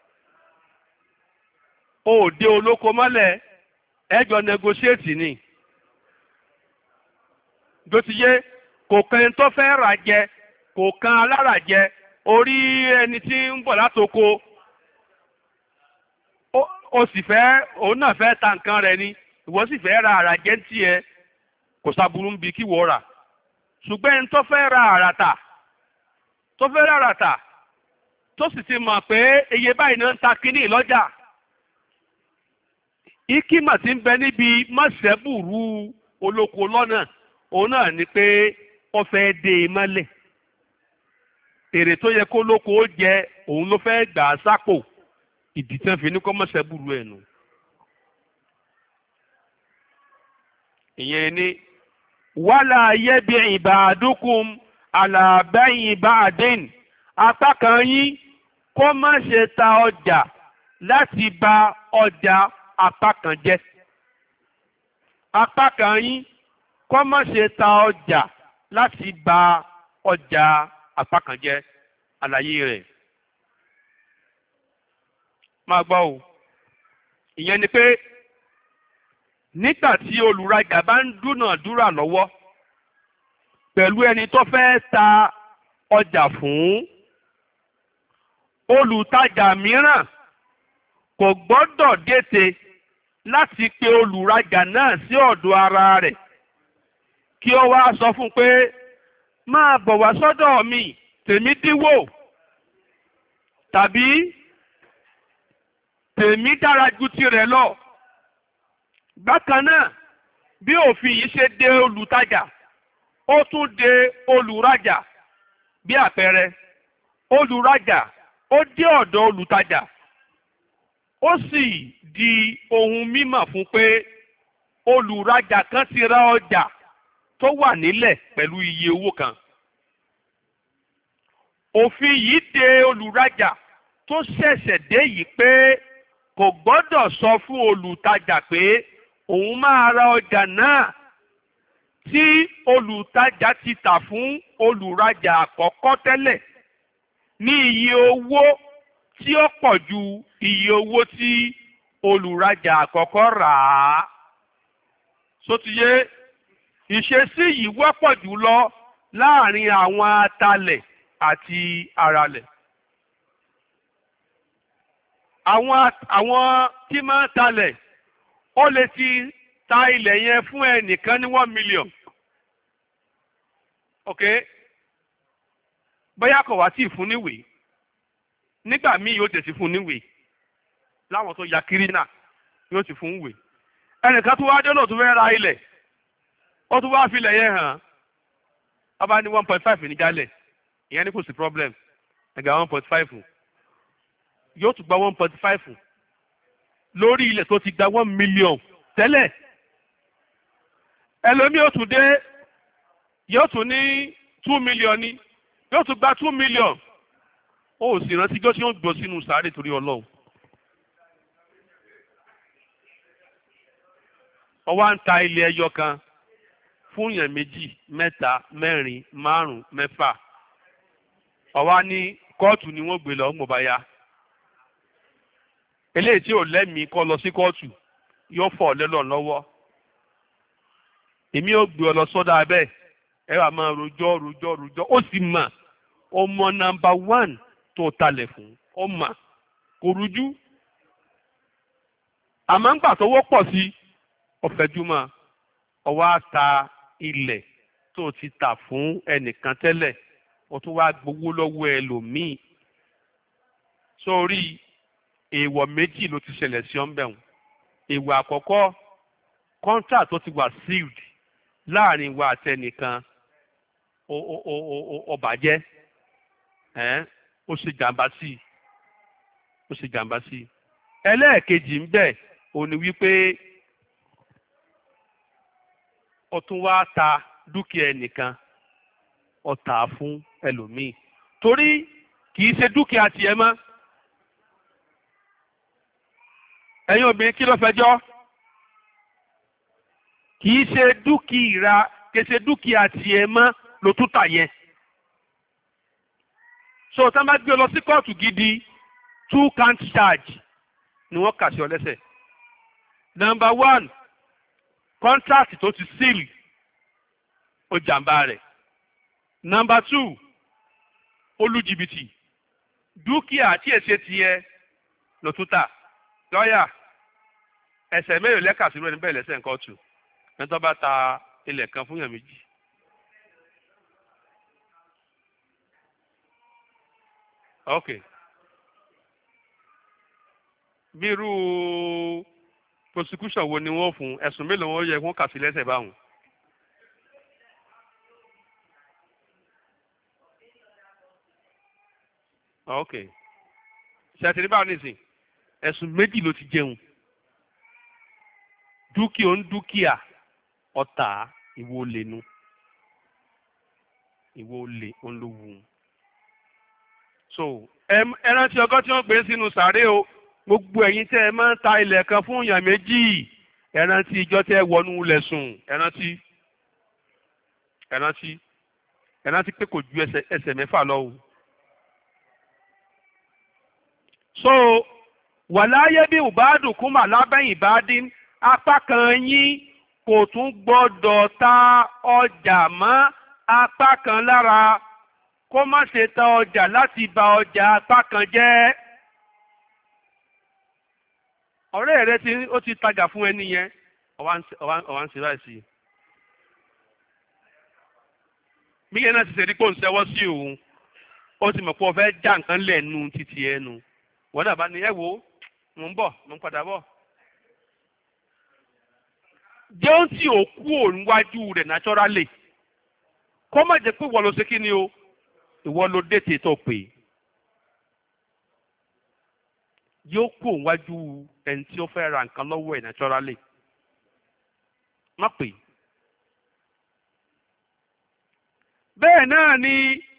o ò dé olóko mọ́lẹ̀ ẹjọ́ negotiate ni. bó ti yé kò kan ẹni tó fẹ́ rà jẹ kò kan alára jẹ orí ẹni tí ń bọ̀ látoko o sì fẹ́ òun náà fẹ́ ta nǹkan rẹ̀ ni ìwọ sì fẹ́ ra àrà jẹ́ tiẹ̀ kò sábúrú ń bi kí wọ́n rà ṣùgbọ́n ẹni tó fẹ́ ra àràtà tó fẹ́ ra àràtà tó sì ti mọ̀ pé iye báyìí náà ń ta kínní lọ́jà ikímà ti ń bẹ níbi mọ̀sẹ́bùrú olóko lọ́nà òun náà ni pé ó fẹ́ dé e mọ́lẹ̀ èrè tó yẹ kó lóko ó jẹ òun ló fẹ́ gbà á sápò ìdí tán fi ní kó mọ̀sẹ́bùrú ẹ̀ nù. ìyẹn ni wàlà yẹbi ìbàdúkùm àlàbẹ́yìn bàdín apá kan yín kó má ṣe ta ọjà láti bà ọjà apá kan jẹ́. apá kan yín kó má ṣe ta ọjà láti bà ọjà apá kan jẹ́. àlàyé rẹ̀ máa gbọ́ o. ìyẹn ni pé nígbà tí olùrajà bá ń dúnàdúrà lọ́wọ́ pẹ̀lú ẹni tó fẹ́ ta ọjà fún olùtajà mìíràn kò gbọ́dọ̀ dètè láti pe olùrajà náà sí ọ̀dọ̀ ara rẹ̀ kí ó wá sọ fún un pé máa bọ̀ wá sọ́dọ̀ mi tèmi dínwó tàbí tèmi dára ju tirẹ̀ lọ. Bákan náà bí òfin yìí ṣe de olùtajà ó tún de olùrajà. Bí àpẹẹrẹ olùrajà ó dé ọ̀dọ̀ olùtajà ó sì di ohun mímọ̀ fún pé olùrajà kan ti ra ọjà tó wà nílẹ̀ pẹ̀lú iye owó kan. Òfin yìí de olùrajà tó ṣẹ̀ṣẹ̀ dé yìí pé kò gbọ́dọ̀ sọ fún olùtajà pé òun máa ra ọjà náà tí olùtajà ti tà fún olùrajà àkọ́kọ́ tẹ́lẹ̀ ní iye owó tí ó pọ̀ ju iye owó tí olùrajà àkọ́kọ́ rà á. Sótìyé ìṣesí yìí wọ́pọ̀ jùlọ láàrin àwọn atalẹ̀ àti aralẹ̀. Àwọn àwọn tí máa ń talẹ̀ ó lè ti ta ilẹ̀ yẹn fún ẹnìkan ní one million. Ok, bóyá kò wá tí ì fún níwèé nígbà míì yóò tẹ̀sí fún níwèé láwọn tó ya kiri náà yóò ti fún wèé. Ẹnìkan tó wá dé náà tó fẹ́ ra ilẹ̀ ó tún wá filẹ̀ yẹn hàn á bá ní one point five ní jálẹ̀ ìyẹn ní kò sí problem ẹ̀gá one point five yóò tún gba one point five lórí ilẹ̀ tó ti gba one million tẹ́lẹ̀. Ẹlòmíì yóò tún dé yóò tún ní two million ní yóò tún gba two million ó sì rántí gbọ́ tí yóò gbọ́ sínú sáré torí Ọlọ́run. Ó wá ń ta ilẹ̀ ẹyọ kan fún yàn méjì mẹ́ta mẹ́rin márùn mẹ́fà ó wá ní kóòtù ni wọ́n gbé lọ ń bọ̀ ya eléyìí tí ò lẹ́mìí kọ́ lọ sí kóòtù yóò fọ̀ lẹ́lọ̀ lọ́wọ́. Èmi ò gbé ọ lọ sọ́dọ̀ abẹ́ ẹ wà máa rojọ́ rojọ́ rojọ́ ó sì mà ọmọ nàmbà wán tó talẹ̀ fún ọ mà kò rújú. Àmọ́ ń gbà tó wọ́pọ̀ sí ọ̀fẹ́júmọ́ ọwọ́ á ta ilẹ̀ tó ti tà fún ẹnìkan tẹ́lẹ̀ ó tún wá gbowó lọ́wọ́ ẹlòmíì. Sórí èèwọ̀ méjì ló ti ṣẹlẹ̀ sí ọ́nbẹ̀hún. Èèwọ̀ àkọ́kọ́ contract tó ti wà sealed láàrin wa àtẹnìkan ó bàjẹ́ ẹ́ ó ṣe jàǹbá sí i ó ṣe jàǹbá sí i. Ẹlẹ́ẹ̀kejì ń bẹ òun ni wípé ó tún wá ta dúkìá ẹnìkan ó tà á fún ẹlòmíì torí kì í ṣe dúkìá tiẹ̀ mọ́ ẹ̀yin obìnrin kí ló fẹjọ́? kì í ṣe dúkìá kì í ṣe dúkìá tiẹ̀ mọ́ ló tún tà yẹn. so tá a bá gbé ọ lọ sí kóòtù gidi two count charge ni wọ́n kà sí ọ lẹ́sẹ̀. number one contract tó ti seal ó jàǹbá rẹ̀. number two olùjìbìtì dúkìá tí èsè tiẹ̀ ló tún tà. lọ́ọ̀yà ẹsẹ̀ mélòó lẹ́ka sí lónìí bẹ́ẹ̀ lẹ́sẹ̀ nǹkan tù ẹni tó bá ta ilẹ̀ kan fún yàn méjì. ok bí irú prosecution wo ni wọ́n fún ẹ̀sùn mélòó wọ́n yẹ kó kà sí lẹ́sẹ̀ báwọn. ok ṣètìlí báwọn nìsín ẹ̀sùn méjì ló ti jẹun dúkìá ń dúkìá ọ̀tá ìwọ olè nu ìwọ olè olówó. so ẹ rántí ọgọ́ tí wọ́n gbé sínú sàárè o gbogbo ẹ̀yin tẹ́ ẹ máa ń ta ilẹ̀ kan fún èèyàn méjì ẹ rántí ìjọ tẹ́ ẹ wọnú ilẹ̀ sùn ẹ rántí ẹ rántí ẹ rántí pé kò ju ẹsẹ̀ ẹsẹ̀ mẹ́fà lọ o. so wàláyé bí ìbádùn kúmà lábẹ́yìn ìbádín apá kan yín kò tún gbọ́dọ̀ ta ọjà mọ́ apá kan lára kó má ṣe ta ọjà láti ba ọjà apá kan jẹ́. ọ̀rẹ́ rẹ tí ó ti tajà fún ẹni yẹn ọ̀wá ń ṣe báyìí sí i. bí yẹn náà ti ṣe rí pé òun ṣẹ́wọ́ sí òun ó ti mọ̀ pé ó fẹ́ já nǹkan lẹ̀ nu títí ẹnu wọ́n dàbá ni ẹ wo mo ń bọ̀ mo ń padà bọ̀. jẹun tí ò kú òun wájú rẹ̀ naturally kó má jẹ́ pé ìwọ ló ṣe kí ni o ìwọ ló dètè tó pè é. yóò kú òun wájú ẹni tí ó fẹ́ ra nǹkan lọ́wọ́ ẹ̀ naturally má pè é. bẹ́ẹ̀ náà ni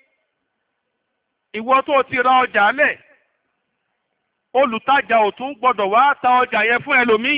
ìwọ tó ti ra ọjà lẹ̀ olùtajà ò tún gbọdọ̀ wá ta ọjà yẹn fún ẹlòmíì.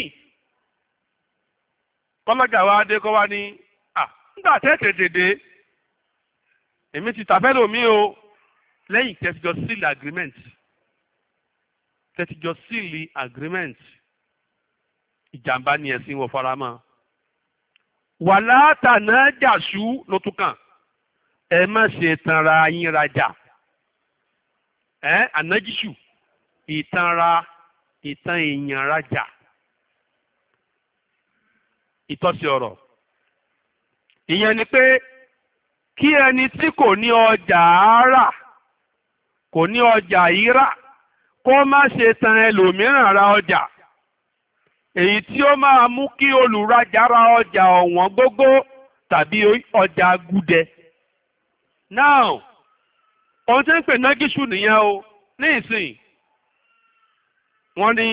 kọ́lọ́jà wa dé kọ́ wa ní à nígbà tẹ́tẹ̀ dèdè èmi ti tàfẹ́ lòmíì o lẹ́yìn tẹ́tijọ́ sílì agreement tẹ́tijọ́ sílì agreement ìjàmbá ni ẹ̀sìn wọ̀ faramọ́. wàlá tànà jàṣú ló tún kàn ẹ má ṣe tanra yín rajà ẹ ànájíṣù ìtanra ìtàn èèyàn rajà ìtọ́sí ọ̀rọ̀ ìyẹn ni pé kí ẹni tí kò ní ọjà rà kò ní ọjà yìí rà kó má ṣe tan ẹlòmíràn ra ọjà èyí tí ó máa mú kí olùrajà ra ọjà ọ̀wọ́n gógó tàbí ọjà gúdẹ. now ohun tí ń pè nágíṣù nìyẹn o ní ìsìn wọ́n ní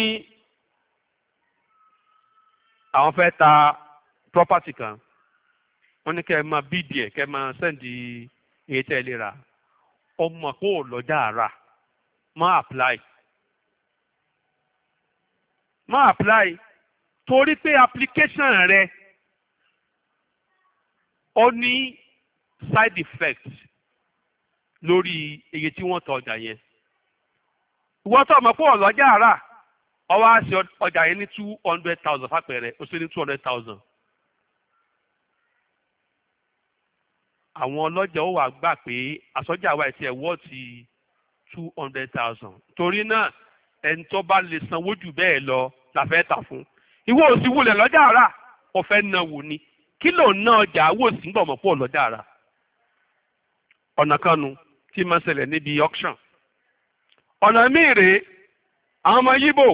àwọn fẹ́ ta property kan wọ́n ní kẹ́ ẹ máa bídìí ẹ̀ kẹ́ ẹ máa sẹ́ndì iye tẹ́ ẹ lè rà ọmọ kó o lọ́jà rà má apply má apply torí pé application rẹ ó ní side effect lórí iye tí wọ́n ta ọjà yẹn ìwọ tó ọmọ kó o lọ́jà rà ọwọ́ á ṣe ọjà yẹn ní two hundred thousand fàpẹẹrẹ ó ṣe ní two hundred thousand. àwọn ọlọ́jà ó wà gbà pé àsọjà wa ẹ̀sẹ̀ wọ́ọ̀tì two hundred thousand. torí náà ẹni tó bá lè sanwó jù bẹ́ẹ̀ lọ la fẹ́ tà fún. ìwọ ò sì wulẹ̀ lọ́jà rà ó fẹ́ ná wò ni kí ló ná ọjà wò sí gbọ̀mọ̀ pọ̀ lọ́jà rà. ọ̀nà kan nu tí máa ń ṣẹlẹ̀ níbi auction. ọ̀nà míì rèé àwọn ọmọ yíbò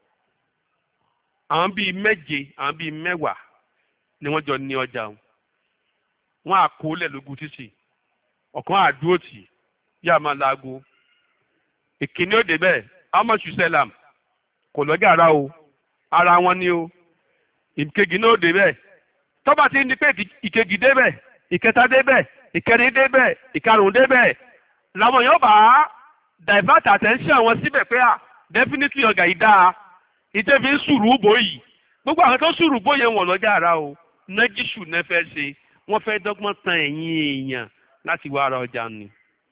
àwọn bíi méje àwọn bíi mẹ́wàá ni wọ́n jọ ní ọjà wọn wọ́n á kó lẹ̀ lógun títì ọ̀kan àdúró tì yá máa laago ìkíní òde bẹ́ẹ̀ amọ̀ṣù sẹ́làm kò lọ́jà ara o ara wọn ni o ìkejì náà òde bẹ́ẹ̀ tọ́ba ti ń di pé ìkejì débẹ̀ ìkẹta débẹ̀ ìkẹrin débẹ̀ ìkarùn débẹ̀ làwọn yóò bá divert attention wọn síbẹ̀ pé à definitely ọjà yìí dáa ìtẹ́ fi ń sùúrù bò yìí gbogbo àwọn tó sùúrù bò yẹn wọ̀n lọ́jà ara o nájísù náà fẹ́ ṣe wọ́n fẹ́ dọ́gbọ́n tan ẹ̀yìn èèyàn láti wá ara ọjà ni.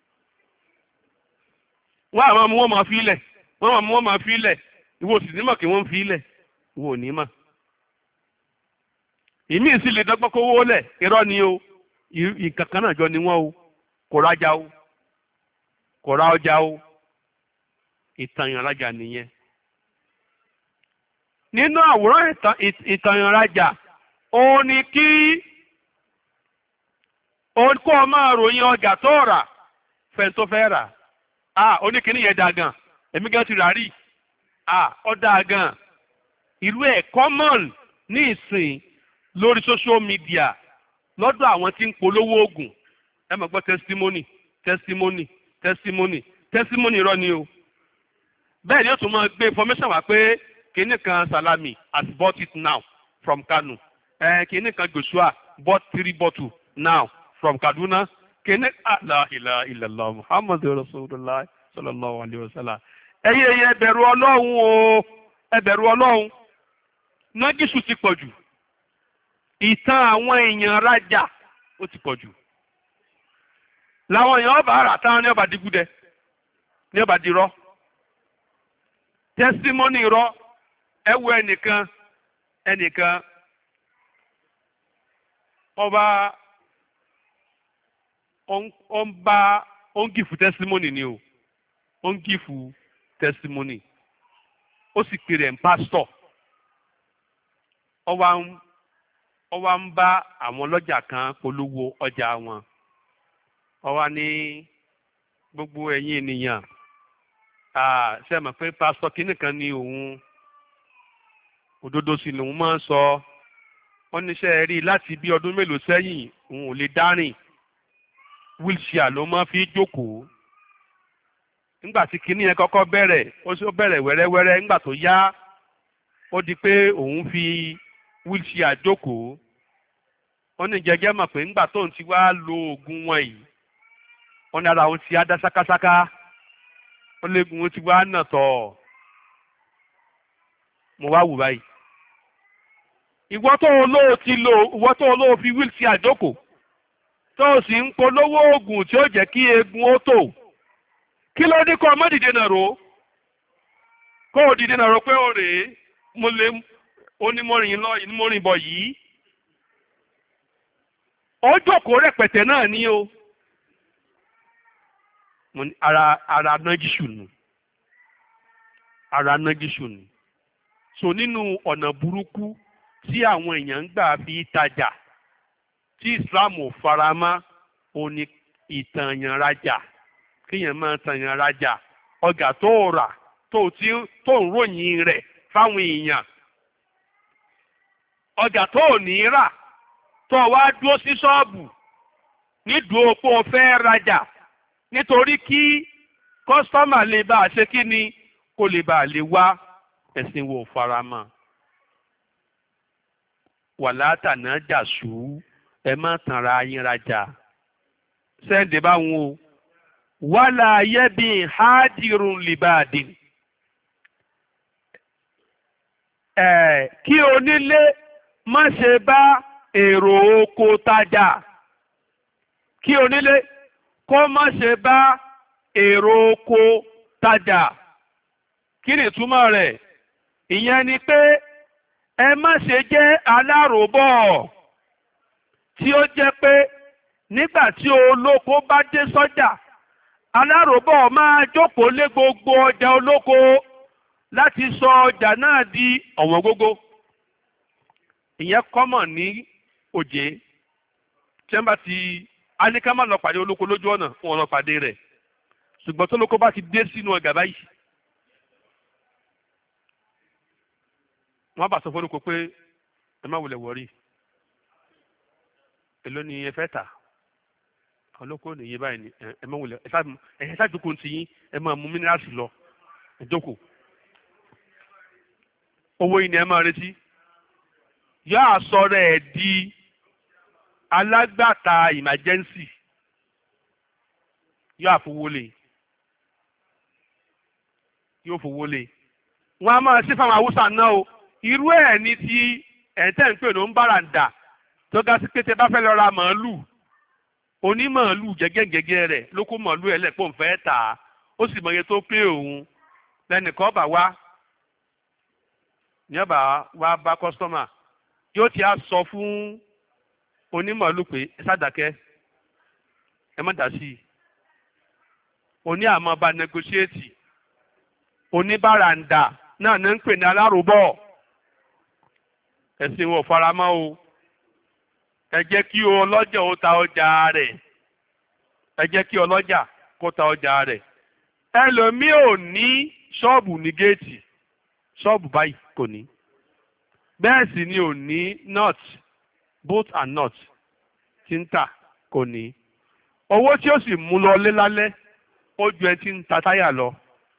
wọ́n àwọn ọmọ wọn máa fi ilẹ̀ wọ́n àwọn ọmọ wọn máa fi ilẹ̀ ìwọ sì ní mọ̀ kí wọ́n fi ilẹ̀ ìwọ ò ní mọ̀. ìmí sì lè dọ́gbọ́n kówó lẹ̀ irọ́ ni o ìkankan náà jọ ni wọ́n o kò rájà o kò ra ọjà o ìtàn ìrajà nìyẹn. nínú àwòrán ìtàn ìrajà òun ni kí òun kó o máa ròyìn ọjà tó rà fẹ́ni tó fẹ́ rà á oníkìíní yẹn dáa gan èmi gan ti rà rí á ó dáa gan irú ẹ̀ common ní ìsìn lórí social media lọ́dọ̀ àwọn tí ń polówó oògùn ẹ máa gbọ́ testimony testimony testimony testimony irọ́ ni o bẹ́ẹ̀ ni ó tún máa gbé information wá pé kìíní kan Salami has bought it now from Kano eh, kìíní kan Joshua bought three bottles now from Kaduna kìíní la ilaha illallah Muhammadu Rasulullah sallallahu alayhi wa sallam ẹyẹ ẹyẹ ẹ bẹ̀rù Ọlọ́run o ẹ bẹ̀rù Ọlọ́run nájísù ti pọ̀ jù ìtàn àwọn èèyàn rajà ó ti pọ̀ jù làwọn èèyàn ọba ara táwọn ní ọba digúdẹ ní ọba dirọ́ tẹsítímọ́nì rọ ẹ wo ẹnìkan ẹnìkan ọba ó ń bá ó ń gìfù tẹsítímọ́nì ni o ó ń gìfù tẹsítímọ́nì ó sì pèrè ń pásítọ̀ ọba ń ọba ń bá àwọn ọlọ́jà kan polówó ọjà wọn ọba ní gbogbo ẹ̀yin ènìyàn ṣe mọ̀ pé pásítọ̀ kínní kan ní òun òdodo sì lòun máa ń sọ wọ́n níṣẹ́ rí láti bí ọdún mélòó sẹ́yìn òun ò lè dárìn wheelchair ló máa fi jókòó nígbà tí kínní yẹn kọ́kọ́ bẹ̀rẹ̀ ó bẹ̀rẹ̀ wẹ́rẹ́wẹ́rẹ́ nígbà tó yá ó di pé òun fi wheelchair jókòó wọ́n ní jẹjẹ́ mọ̀ pé nígbà tóun ti wá lo oògùn wọn yìí wọ́n ní ara òun ti á dá sákásáká wọ́n léegun ó ti wá nà tọ̀ mo wá wù báyìí. ìwọ tó o lóò ti lò ìwọ tó o lóò fi wheelchair jókòó tó o sì ń polówó oògùn tí ó jẹ́ kí eegun ó tò kí ló dé kó o má dìde nàró kó o dìde nàró pé o rèé mo lè onímọ̀rìn lọ ìmọ̀rìn bọ̀ yìí ó jókòó rẹpẹtẹ náà ní o ara ara nájísù nù ara nájísù nù so nínú ọ̀nà burúkú tí àwọn èèyàn ń gbà fi tajà tí Islam ò faramá ó ní ìtànyànrajà kéèyàn máa tànyànrajà ọjà tó rà tó ti tó ń ròyìn rẹ̀ fáwọn èèyàn ọjà tó ò ní rà tó wá dúró sí ṣọ́ọ̀bù nídùú pé o fẹ́ rajà nítorí kí kọ́sítọ́mà lè bá a ṣe kí ni kó lè bá a lè wá ẹ̀sìn wo faramọ́ wàláàtà náà jà sú ẹ má tanra yín rajà sẹ́ǹdì báwọn o wàlà ayẹ́bí hájìrún libadin ẹ̀ kí onílé má ṣe bá èrò oko tajà kí onílé kó má ṣe bá èrò oko tajà kí ni ìtumọ̀ rẹ̀ ìyẹn ni pé ẹ má ṣe jẹ́ aláròbọ̀ tí ó jẹ́ pé nígbà tí olóko bá dé sọ́jà aláròbọ̀ máa jókòó lé gbogbo ọjà olóko láti sọ ọjà náà di ọ̀wọ́n gógó ìyẹn kọ́mọ̀ ní òjé tí wọ́n bá ti a ní ká má lọ pàdé olóko lójú ọ̀nà wọn lọ pàdé rẹ̀ ṣùgbọ́n tó lóko bá ti dé sínú ọjà báyìí wọ́n bá sọ fún olóko pé ẹ má wulẹ̀ wọ̀rí èló ni ẹ fẹ́ tà olóko nìyí báyìí ni ẹ má wulẹ̀ ẹ ṣáà jókòó ti yín ẹ máa mú mínírààsì lọ ẹ jókòó owó yìí ni ẹ máa retí yóò sọ̀rọ̀ ẹ̀ di alágbàtà emergency yóò àfowólé yóò fowólé wọn a máa ṣe fáwọn haúsá náà o irú ẹ̀ ní ti ẹ̀ńtẹ́ ń pè ló ń bàràǹdà tó ga sí pé tẹ bá fẹ́ lọ ra màálù onímàálù gẹ́gẹ́gẹ́gẹ́ rẹ̀ ló kó màálù ẹ̀ lẹ́pọ̀ ń fẹ́ tà á ó sì mọye tó pé òun lẹ́nìkan bá wá ní ọba wá bá kọ́sítọ́mà yóò ti á sọ fún onímàálù pé ẹ sádàkẹ́ ẹ má dá sí i oní àmọ́ bá negotiate oníbàràǹdà náà ní ń pè ní alárùbọ̀ ẹ̀sìn wọn ò faramọ́ o ẹ jẹ́ kí ọlọ́jà ó ta ọjà rẹ̀ ẹ jẹ́ kí ọlọ́jà kó ta ọjà rẹ̀ ẹlòmíì ò ní ṣọ́ọ̀bù ní géètì ṣọ́ọ̀bù báyìí kò ní bẹ́ẹ̀ sì ni ò ní nut bolt and nut tí ń tà kò ní owó tí ó sì mú lọ lé lálẹ́ ó ju ẹ tí ń ta táyà lọ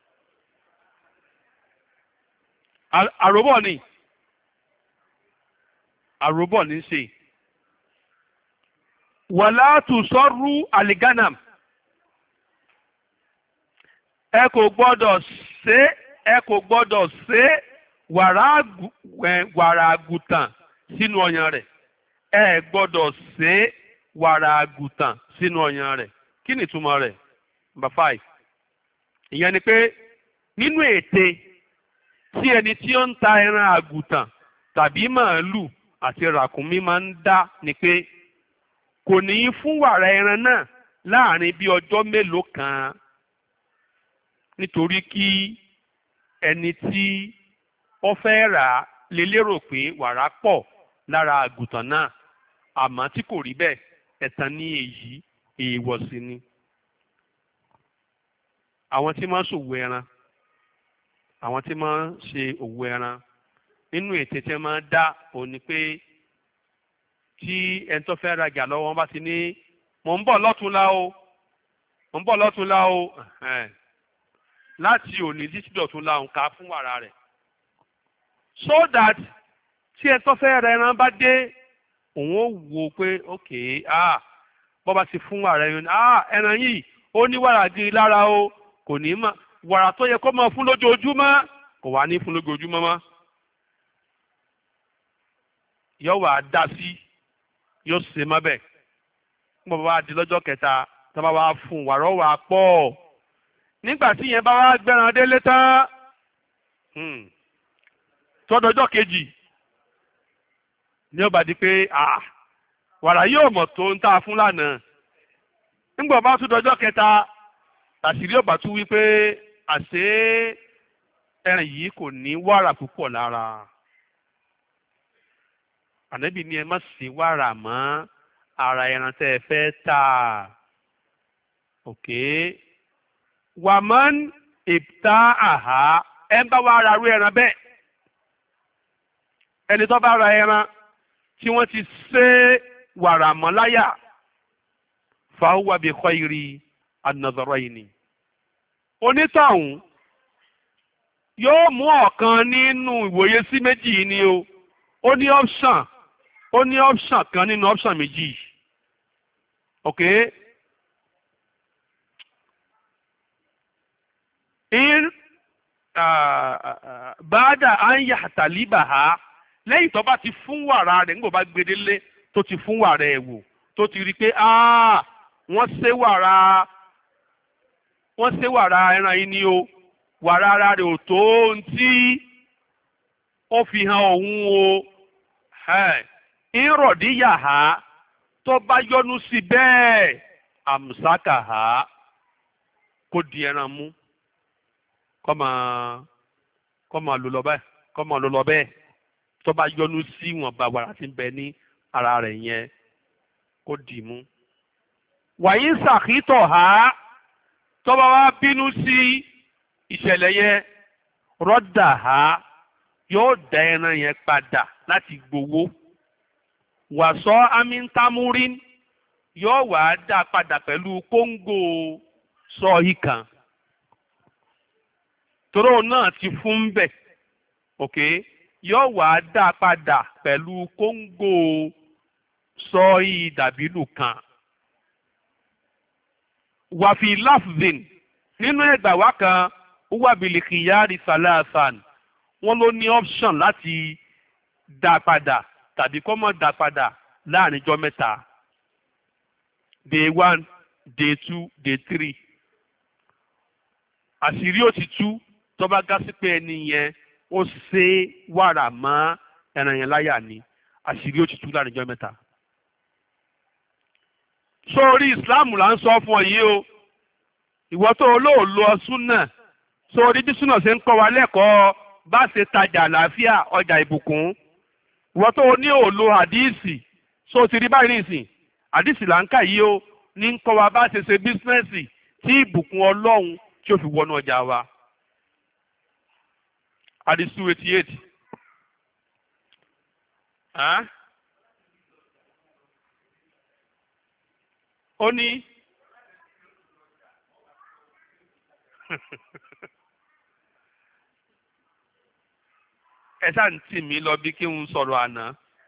àròbọ̀ ni àròbọ̀ ní í ṣe wàlátù sọ́rú àlìgánàm ẹ kò gbọ́dọ̀ ṣe ẹ kò gbọ́dọ̀ ṣe wàrà àgùntàn sínú ọyàn rẹ̀ ẹ gbọ́dọ̀ ṣe wàrà àgùntàn sínú ọyàn rẹ̀ kí ni ìtumọ̀ rẹ̀ number five ìyẹn ni pé nínú ète tí ẹni tí ó ń ta ẹran àgùntàn tàbí màálù àti ràkúnmí máa ń dá ni pé kò ní í fún wàrà ẹran náà láàrin bí ọjọ́ mélòó kan nítorí kí ẹni tí ó fẹ́ rà á lè lérò pé wàrà pọ̀ lára àgùntàn náà àmọ́ tí kò rí bẹ́ẹ̀ ẹ̀tàn ní èyí èèwọ̀ sí ni. àwọn tí máa ń ṣòwò ẹran àwọn tí máa ń ṣe òwò ẹran nínú ète tí wọ́n máa ń dá òun ni pé tí ẹni tó fẹ́ rajà lọ́wọ́ wọn bá ti ní mò ń bọ̀ lọ́túnla o mò ń bọ̀ lọ́túnla o láti òní títí dọ̀túnla òun ká fún wàrà rẹ̀ so that tí ẹni tó fẹ́ ra ẹran bá dé òun ó wò pé ok ah bọ́ bá ti fún wàrà ẹran ah ẹran yìí ó ní wàrà gidi lára o kò ní mà wàrà tó yẹ kó máa fún lójoojúmọ́ kò wá ní fún lójoojúmọ́ mọ́ yóò wá dá sí yóò ṣe má bẹ́ẹ̀ nígbà bá wá di lọ́jọ́ kẹta tó bá wá fún wàrà wà pọ̀ nígbà tí yẹn bá wá gbẹ́ran délé tán tọ́dọ̀jọ́ kejì ní ó bá di pé ah wàrà yóò mọ̀ tó ń tà fún lánàá nígbà bá tún dọjọ́ kẹta àṣírí ọba tún wí pé àṣé ẹran yìí kò ní wàrà púpọ̀ lára ànábì ní ẹ má sí wàrà mọ́ ara ẹran tẹ́ ẹ fẹ́ tà òkè wàmọ́n ìta àhá ẹ ń bá wa ra rú ẹran bẹ́ẹ̀ ẹni tó bá ra ẹran tí wọ́n ti ṣe wàrà mọ́ láyà fàáwà bí khayri an-nadharaini onítọ̀hún yóò mú ọ̀kan nínú ìwòye sí méjì ni o ó ní option ó ní option kan nínú option méjì ok in bàdà an yahtalibaha lẹ́yìn tó bá ti fún wàrà rẹ̀ nígbà bá gbedele tó ti fún wàrà ẹ̀ wò tó ti rí i pé wọ́n ṣe wàrà wọ́n ṣe wàrà ẹran yìí ni o wàrà ara rẹ̀ ò tó ohun tí ó fi hàn òun o ìrọ̀díyà ha tó bá yọnu sí bẹ́ẹ̀ àmùsákà ha kó di ẹran mú kọ́ máa kọ́ máa lò lọ bẹ́ẹ̀ kọ́ máa lò lọ bẹ́ẹ̀ tó bá yọnu sí wọn bá wàrà tí ń bẹ ní ara rẹ̀ yẹn kó dì mú. wàyí sàkítọ̀ ha tó bá wá bínú sí ìṣẹ̀lẹ̀ yẹn rọ́dà ha yóò dá ẹran yẹn padà láti gbowó wàsọ amíntámúrín yóò wá dá padà pẹ̀lú kóńgò sọ́ọ̀hì kan tóró náà ti fún bẹ̀ ok yóò wá dá padà pẹ̀lú kóńgò sọ́ọ̀hì dàbílù kan wàfi láfzin nínú ẹgbàá wa kan wà bìlìkìyàrí salasan wọ́n ló ní option láti dá padà tàbí kó má dá padà láàrin ijọ́ mẹ́ta day one day two day three àṣírí ó ti tú tó bá gá sí pé ẹni yẹn ó ṣe wàrà mọ́ ẹran yẹn láyà ni àṣírí ó ti tú láàrin ijọ́ mẹ́ta. sórí ìsìláàmù là ń sọ fún ọ yìí o ìwọ tó olóòlò súnà sórí bí súnà ṣe ń kọ́ wa lẹ́kọ̀ọ́ bá ṣe tajà àlàáfíà ọjà ìbùkún ìwọ tó ní òòlò àdíìsì so ti rí báyìí nìsín àdíìsì là ń kà yìí o ní ń kọ́ wa bá ṣe ṣe bísínẹ́sì tí ìbùkún ọlọ́run tí ó fi wọnú ọjà wa. àdìsú eighty eight. ó ní ẹ sáà ń tì mí lọ bí kí n sọ̀rọ̀ àná.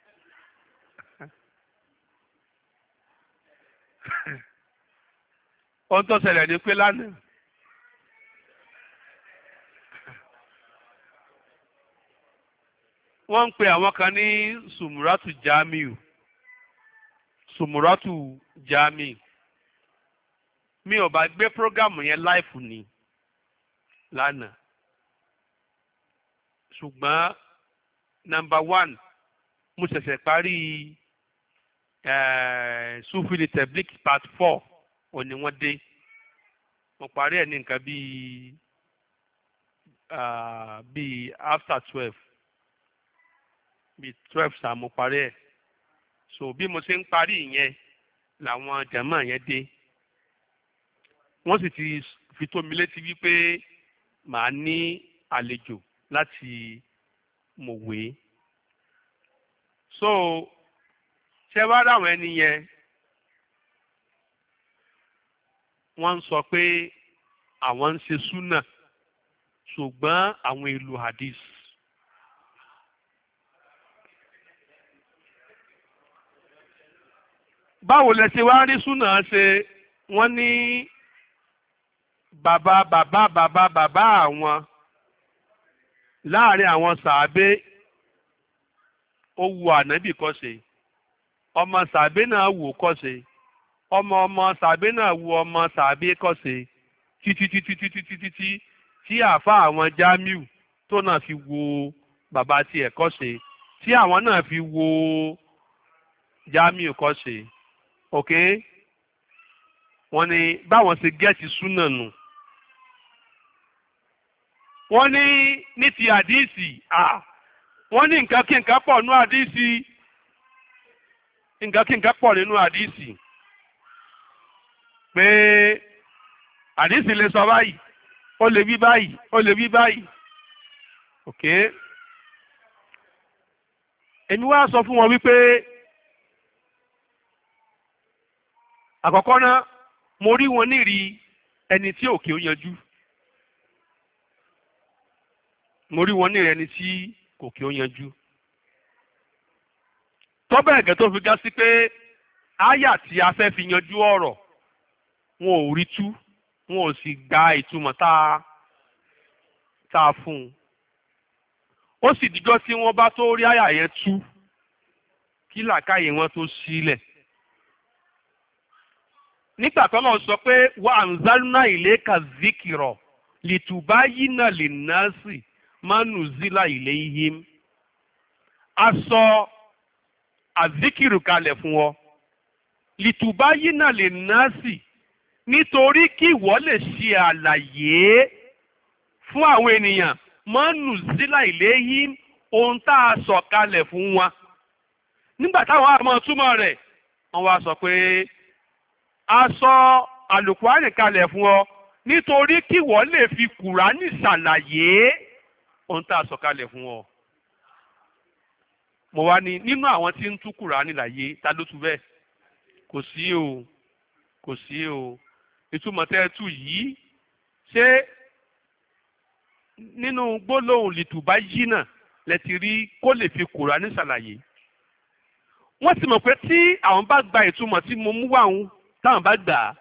ohun tó ṣẹlẹ̀ ni pé lánàá wọ́n ń pe àwọn kan ní sùmùràtù jamiu sùmùràtù jamiu mi ò bá gbé prógámù yẹn láìfù ni lánàá ṣùgbọ́n nọ́mbà one mo ṣẹ̀ṣẹ̀ parí sufili tablik part four òní wọ́n dé mo parí ẹ̀ ní nǹkan bíi bíi after twelve bíi twelve sáà mo parí ẹ̀ so bí mo ṣe ń parí ìyẹn làwọn jàmáà yẹn dé wọ́n sì ti fi tó mi létí wípé màá ní àlejò láti Mòwe so ṣé wá ráwọn ẹni yẹn wọ́n ń sọ pé àwọn ń ṣe súnà ṣùgbọ́n àwọn ìlú hadith. báwo lẹ ṣe wá rí súnà ṣe wọ́n ní bàbá bàbá bàbá bàbá àwọn láàrin àwọn sàábé ó wu ànábì kọ́ṣe ọmọ sàábé náà wò kọ́ṣe ọmọ ọmọ sàábé náà wu ọmọ sàábé kọ́ṣe títí títí títí títí tí tí àáfà àwọn Jamiu tó náà fi wo bàbá tiẹ̀ kọ́ṣe tí àwọn náà fi wo Jamiu kọ́ṣe ok wọ́n ní báwọn ṣe gẹ́ẹ̀tì súnà nù. wọ́n ní ní ti àdíìsì à wọ́n ní nǹkan kí nǹkan pọ̀ nínú àdíìsì nǹkan kí nǹkan pọ̀ nínú àdíìsì pé àdíìsì lè sọ báyìí ó lè wí báyìí ó lè wí báyìí ok èmi wá sọ fún wọn wípé àkọ́kọ́ náà mo rí wọn nírì ẹni tí òkè ó yanjú. mo rí wọn ní ẹni tí kò kí ó yanjú tọ́bẹ̀ ẹ̀gẹ́ tó fi já sí pé áyà tí a fẹ́ fi yanjú ọ̀rọ̀ wọn ò rí tú wọn ò sì gba ìtumọ̀ tá a tá a fún un ó sì dijọ́ tí wọ́n bá tó rí áyà yẹn tú kí làákàyè wọn tó sílẹ̀ nígbà tó lọ sọ pé wa anzalna ilayka zikra litubayyina linnasi manu zila ilayhim a sọ àzíkìrù kalẹ̀ fún ọ litubayyina linnasi nítorí kí ìwọ lè ṣe àlàyé fún àwọn ènìyàn manu zila ilayhim ohun tá a sọ kalẹ̀ fún wa nígbà táwọn àmọ́ túmọ̀ rẹ̀ wọ́n wá sọ pé a sọ àlùkùránì kalẹ̀ fún ọ nítorí kí ìwọ lè fi kùránì ṣàlàyé ohun tá a sọ kalẹ̀ fún ọ. mo wá ní nínú àwọn tí ń tú kùránì láyé ta ló tú bẹ́ẹ̀ kò sí o kò sí o ìtumọ̀ tẹ́ ẹ tú yìí ṣé nínú gbólóhùn lìtùbá yìí náà lẹ ti rí kó lè fi kùránì ṣàlàyé. wọ́n ti mọ̀ pé tí àwọn bá gba ìtumọ̀ tí mo mú wá òun táwọn bá gbà á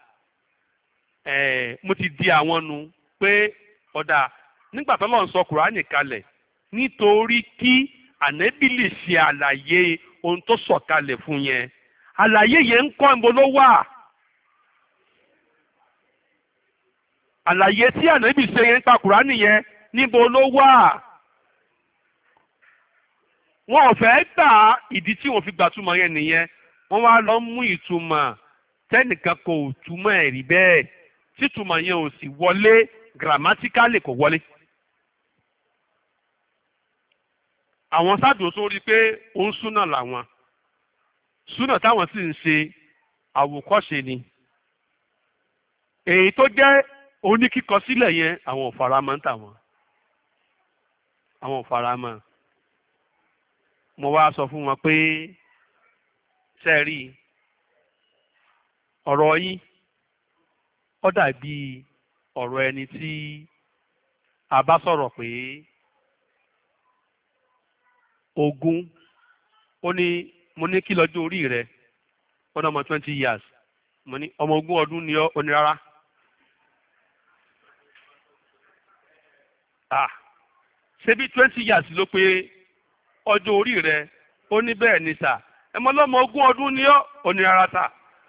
ẹ̀ mo ti di àwọn nu pé ọ̀dà nígbà tó lọ́n sọ kùránì kalẹ̀ nítorí kí ànábì lè ṣe àlàyé ohun tó sọ̀kalẹ̀ fún yẹn. Àlàyé yẹn ń kọ́ ìbò ló wà. Àlàyé tí ànábì ṣe yẹn nípa Kùránì yẹn níbo ló wà? Wọn ò fẹ́ gbà ìdí tí wọ́n fi gbà túmọ̀ yẹn nìyẹn. Wọ́n wá lọ mú ìtumọ̀ tẹ́nìkan kò túmọ̀ ẹ̀rí bẹ́ẹ̀ tí ìtumọ̀ yẹn ò sì wọlé grammatically kò wọlé. Àwọn sádùn sórí pé ó ń súnà làwọn. Súnà táwọn sì ń ṣe àwòkọ́ṣe ni. Èyí tó jẹ́ oníkíkọ sílẹ̀ yẹn àwọn ò faramọ́ ń tà wọ́n. Àwọn ò faramọ́. Mo wá sọ fún wọn pé ṣe rí ọ̀rọ̀ yín ó dàbí ọ̀rọ̀ ẹni tí a bá sọ̀rọ̀ pé ogún ó ní mo ní kí lọ́jọ́ orí rẹ̀ ó ní ọmọ twenty years mo ní ọmọ ogún ọdún ni ó ní rárá. Ah, ṣé bí twenty years ló pé ọjọ́ orí rẹ̀ ó ní bẹ́ẹ̀ ni sà ẹ mọ lọ́mọ ogún ọdún ni ó ní rárá sà.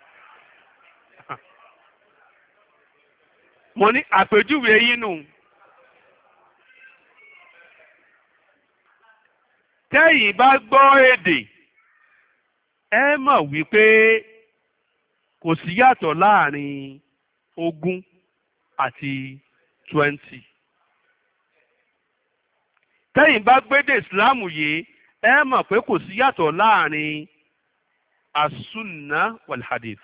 Mo ní àpèjúwe yín nù. Tẹ́yìn bá gbọ́ èdè ẹ mọ̀ wípé kò sí yàtọ̀ láàrin ogún àti twenty. Tẹ́yìn bá gbédè ìsìláàmù yìí ẹ mọ̀ pé kò sí yàtọ̀ láàrin as-sunna wal-hadith.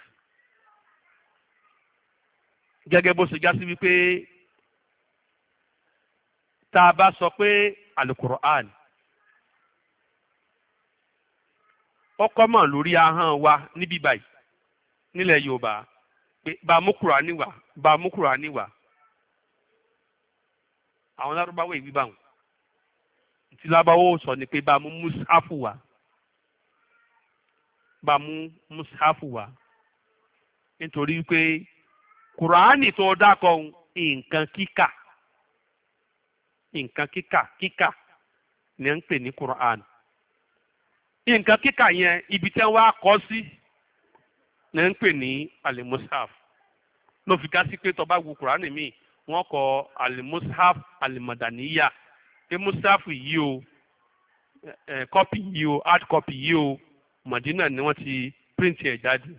Gẹ́gẹ́ bó ṣe já sí wípé tá a bá sọ pé alukur'an ọkọ mọ̀ lórí ahọ́n wa níbí báyìí nílẹ̀ Yorùbá pé bá a mú Kùránì wá bá a mú Kùránì wá àwọn lárúbáwò ìwí báwọn tí lábáwò sọ ni pé bá a mú mushafu wá bá a mú mushafu wá nítorí pé Kùránì tó dákọ̀ nǹkan kíkà nǹkan kíkà kíkà ni à ń pè ní Kùránì. Nǹkan kíkà yẹn ibi tí wọ́n á kọ́ sí ni à ń pè ní alimushaf. Ló fi ká sí pé tó bá wo Kùránì míì wọ́n kọ alimushaf alimadaniya pé mushaf yìí o kọ́pì yìí o hard copy yìí o Mọ̀dínà ni wọ́n ti print ẹ̀ jáde.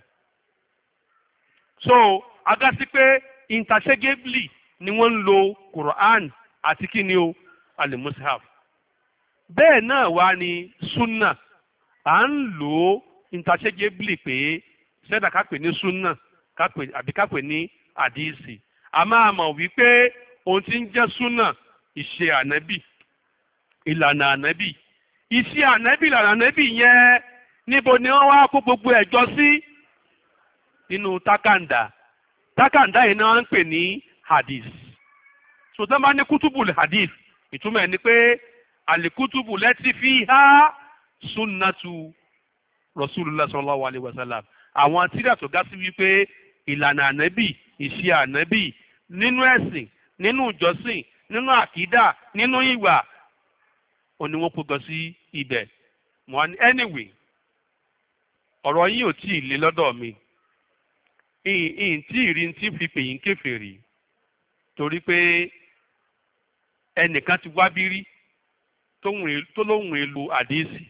So agasi pé interchangeably ni wọ́n ń lo Quran àti kíni o alimushaf. Bẹ́ẹ̀ náà wá ní sunna à ń lò ó interchangeably pé sẹ́dà ká pè ní sunna ká pè àbí ká pè ní àdìsí. A máa mọ̀ wípé ohun tí ń jẹ́ sunna ìṣe ànábì ìlànà ànábì ìṣe ànábì ìlànà ànábì yẹn níbo ni wọ́n wá kó gbogbo ẹ̀jọ́ sí nínú tákàndá. Tákàndá yìí náà ń pè ní hadith. So tó bá ní kútùbù hadith ìtumọ̀ ẹ̀ ni pé àlìkútùbù lẹ́tí fi há sunnatu rasulullah sallallahu alayhi wa sallam. Àwọn tírà tó gá sí wípé ìlànà ànábì ìṣe ànábì nínú ẹ̀sìn nínú ìjọsìn nínú àkídà nínú ìwà òní wọ́n kó gan sí ibẹ̀. Anyway ọ̀rọ̀ yìí ò tí ì lé lọ́dọ̀ mi. ìyìn tí ìrìn tí fi pè yín kèfèrí torí pé ẹnìkan ti wá bírí tó lóhùn èlò àdíìsì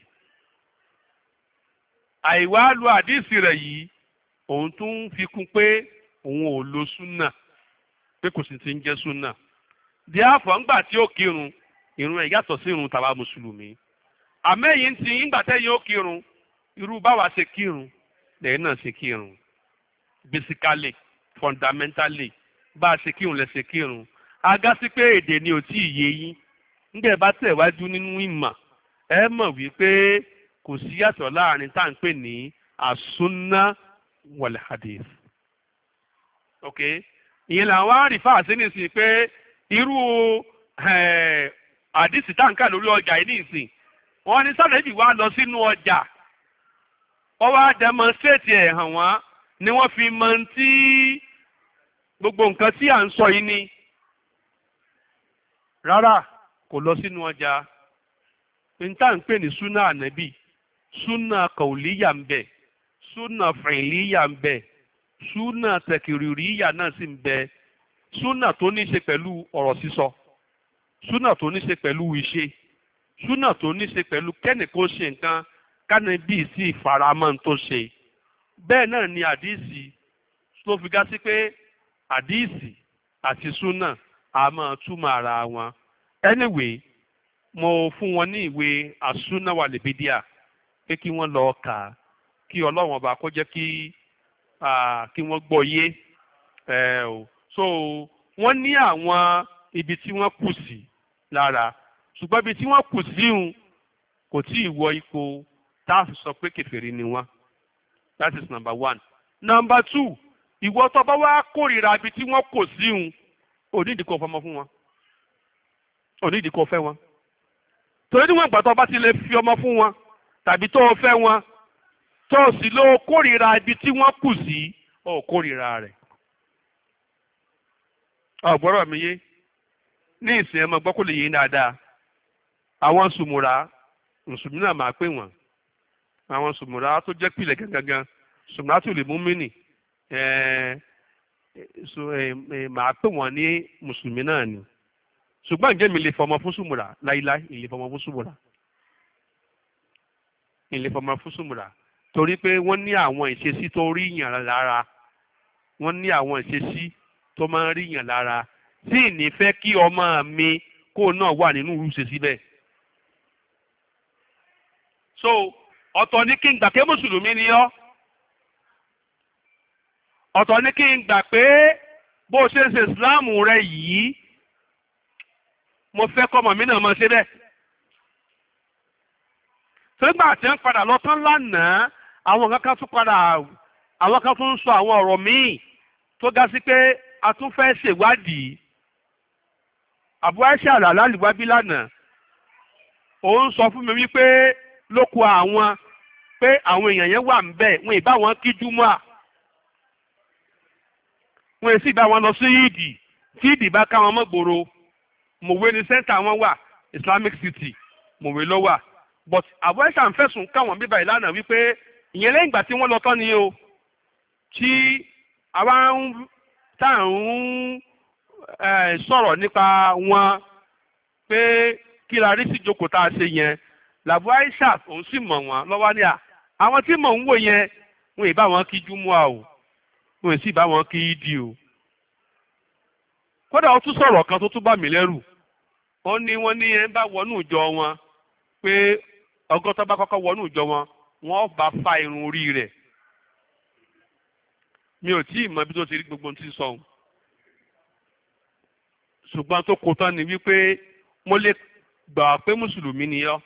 àìwá lo àdíìsì rẹ̀ yìí òun tún fi kún pé òun ò lo súnà pé kò sì ti ń jẹ́ súnà díàfọ̀ ńgbà tí ó kírun ìrun ẹ̀ yàtọ̀ sí ìrun tàwa mùsùlùmí àmẹ́yìn tí ńgbà tẹ́yìn ó kírun irú báwa ṣe kírun lẹ́yìn náà ṣe kírun. Basically fundamentally bá a ṣe kírun lẹ ṣe kírun agá sí pé èdè ni ò tí ì yé yín nígbà bá tẹ̀wájú nínú ìmọ̀ ẹ mọ̀ wípé kò sí yàtọ̀ láàrin tá à ń pè ní àsúnná wal hadith. Ok ìyẹn làwọn á rí fáàsì nísìnyí pé irú àdìsí tá à ń kà lórí ọjà yìí nísìnyí wọ́n ní sàlẹ̀bì wá lọ sínú ọjà wọ́n wá demonstrate ẹ̀ hàn wọ́n ni wọ́n fi mọ tí gbogbo nǹkan tí à ń sọ yìí ni rárá kò lọ sínú ọjà níta ń pè ní súnà ànábì súnà kàwùlíyà ń bẹ súnà fìlíyà ń bẹ súnà tẹkìrìríyà náà sì ń bẹ súnà tó ní ṣe pẹ̀lú ọ̀rọ̀ sísọ súnà tó ní ṣe pẹ̀lú ìṣe súnà tó ní ṣe pẹ̀lú kẹ́nìkan ṣe nǹkan kánibí sí ìfaramọ́ tó ṣe bẹ́ẹ̀ náà ni àdíìsì tó fi gá sí pé àdíìsì àti súnà a máa túmọ̀ ara wọn. anyway mo fún wọn ní ìwé àsúná wà lẹ́bídíà pé kí wọ́n lọ kà á kí ọlọ́run ọba kó jẹ́ kí kí wọ́n gbọ́ yé so wọ́n ní àwọn ibi tí wọ́n kù sí lára ṣùgbọ́n ibi tí wọ́n kù sí un kò tí ì wọ ipò tá a fi sọ pé kèfèrí ni wọ́n. That is number one. Number two, ìwọ tó bá wá kórìíra ibi tí wọ́n kò sí un ò ní ìdíkọ̀ fọmọ fún wọn ò ní ìdíkọ̀ fẹ́ wọn torí níwọ̀n ìgbà tó bá ti lè fi ọmọ fún wọn tàbí tó o fẹ́ wọn tó o sì lọ kórìíra ibi tí wọ́n kù sí ò kórìíra rẹ̀. ọ̀gbọ́rọ̀ mi yé ní ìsìn ẹ̀mọ́ gbọ́ kó lè yé dáadáa àwọn sùmùrà mùsùlùmí náà máa pè wọ́n àwọn sùmùrà tó jẹ́ pìlẹ̀ gangan sùmùrà tó lè mú mínì màá pè wọ́n ní mùsùlùmí náà ni ṣùgbọ́n ǹjẹ́ mi lè fọmọ fún sùmùrà láíláí ìlè fọmọ fún sùmùrà ìlè fọmọ fún sùmùrà torí pé wọ́n ní àwọn ìṣesí tó rí yàn lára wọ́n ní àwọn ìṣesí tó máa ń rí yàn lára tí ìní fẹ́ kí ọmọ mi kó náà wà nínú ìrúṣe síbẹ̀. so ọ̀tọ̀ ní kí n gbà pé mùsùlùmí ni ọ́ ọ̀tọ̀ ní kí n gbà pé bó o ṣe ń ṣe ìsìláàmù rẹ yìí mo fẹ́ kọ́mọ mi náà máa ṣe bẹ́ẹ̀. sígbà tí ń padà lọ tán lánàá àwọn kan kan tún padà àwọn kan tún ń sọ àwọn ọ̀rọ̀ míì tó ga sí pé a tún fẹ́ ṣèwádìí. àbúrò àìsàn àlàlùwábí lánàá òun sọ fún mi wípé lóko àwọn pé àwọn èèyàn yẹn wà ń bẹ̀ wọn ì bá wọn kí júmọ́ à wọn ì sì bá wọn lọ sí yídì tí ìdì bá ká wọn mọ́gbòòrò mòwe ní sẹ́ńtà wọn wà Islamic City mòwe ló wà but àbúrò àìsàn ń fẹ̀sùn káwọn bíbá ìlànà wípé ìyẹn lẹ́yìn ìgbà tí wọ́n lọ tán ni o tí àwa ń tá à ń sọ̀rọ̀ nípa wọn pé kí la rí sí ìjókòó tá a ṣe yẹn làbú Aisha òun sì mọ̀ wọ́n lọ́wọ́ ní à àwọn tí mò ń wò yẹn wọn ì bá wọn kí júmọ́ o wọn ì sì bá wọn kí ìdí o. kódà ó tún sọ̀rọ̀ kan tó tún bà mí lẹ́rù ó ní wọ́n ní ẹ bá wọnú ìjọ wọn pé ọgọ́tọ́ bá kọ́kọ́ wọnú ìjọ wọn wọ́n bá fa irun orí rẹ̀ mi ò tí ì mọ ibi tó ti rí gbogbo ohun tí ń sọ ohun ṣùgbọ́n tó kó tán ni wípé mo lè gbà pé mùsùlùmí ni ọ́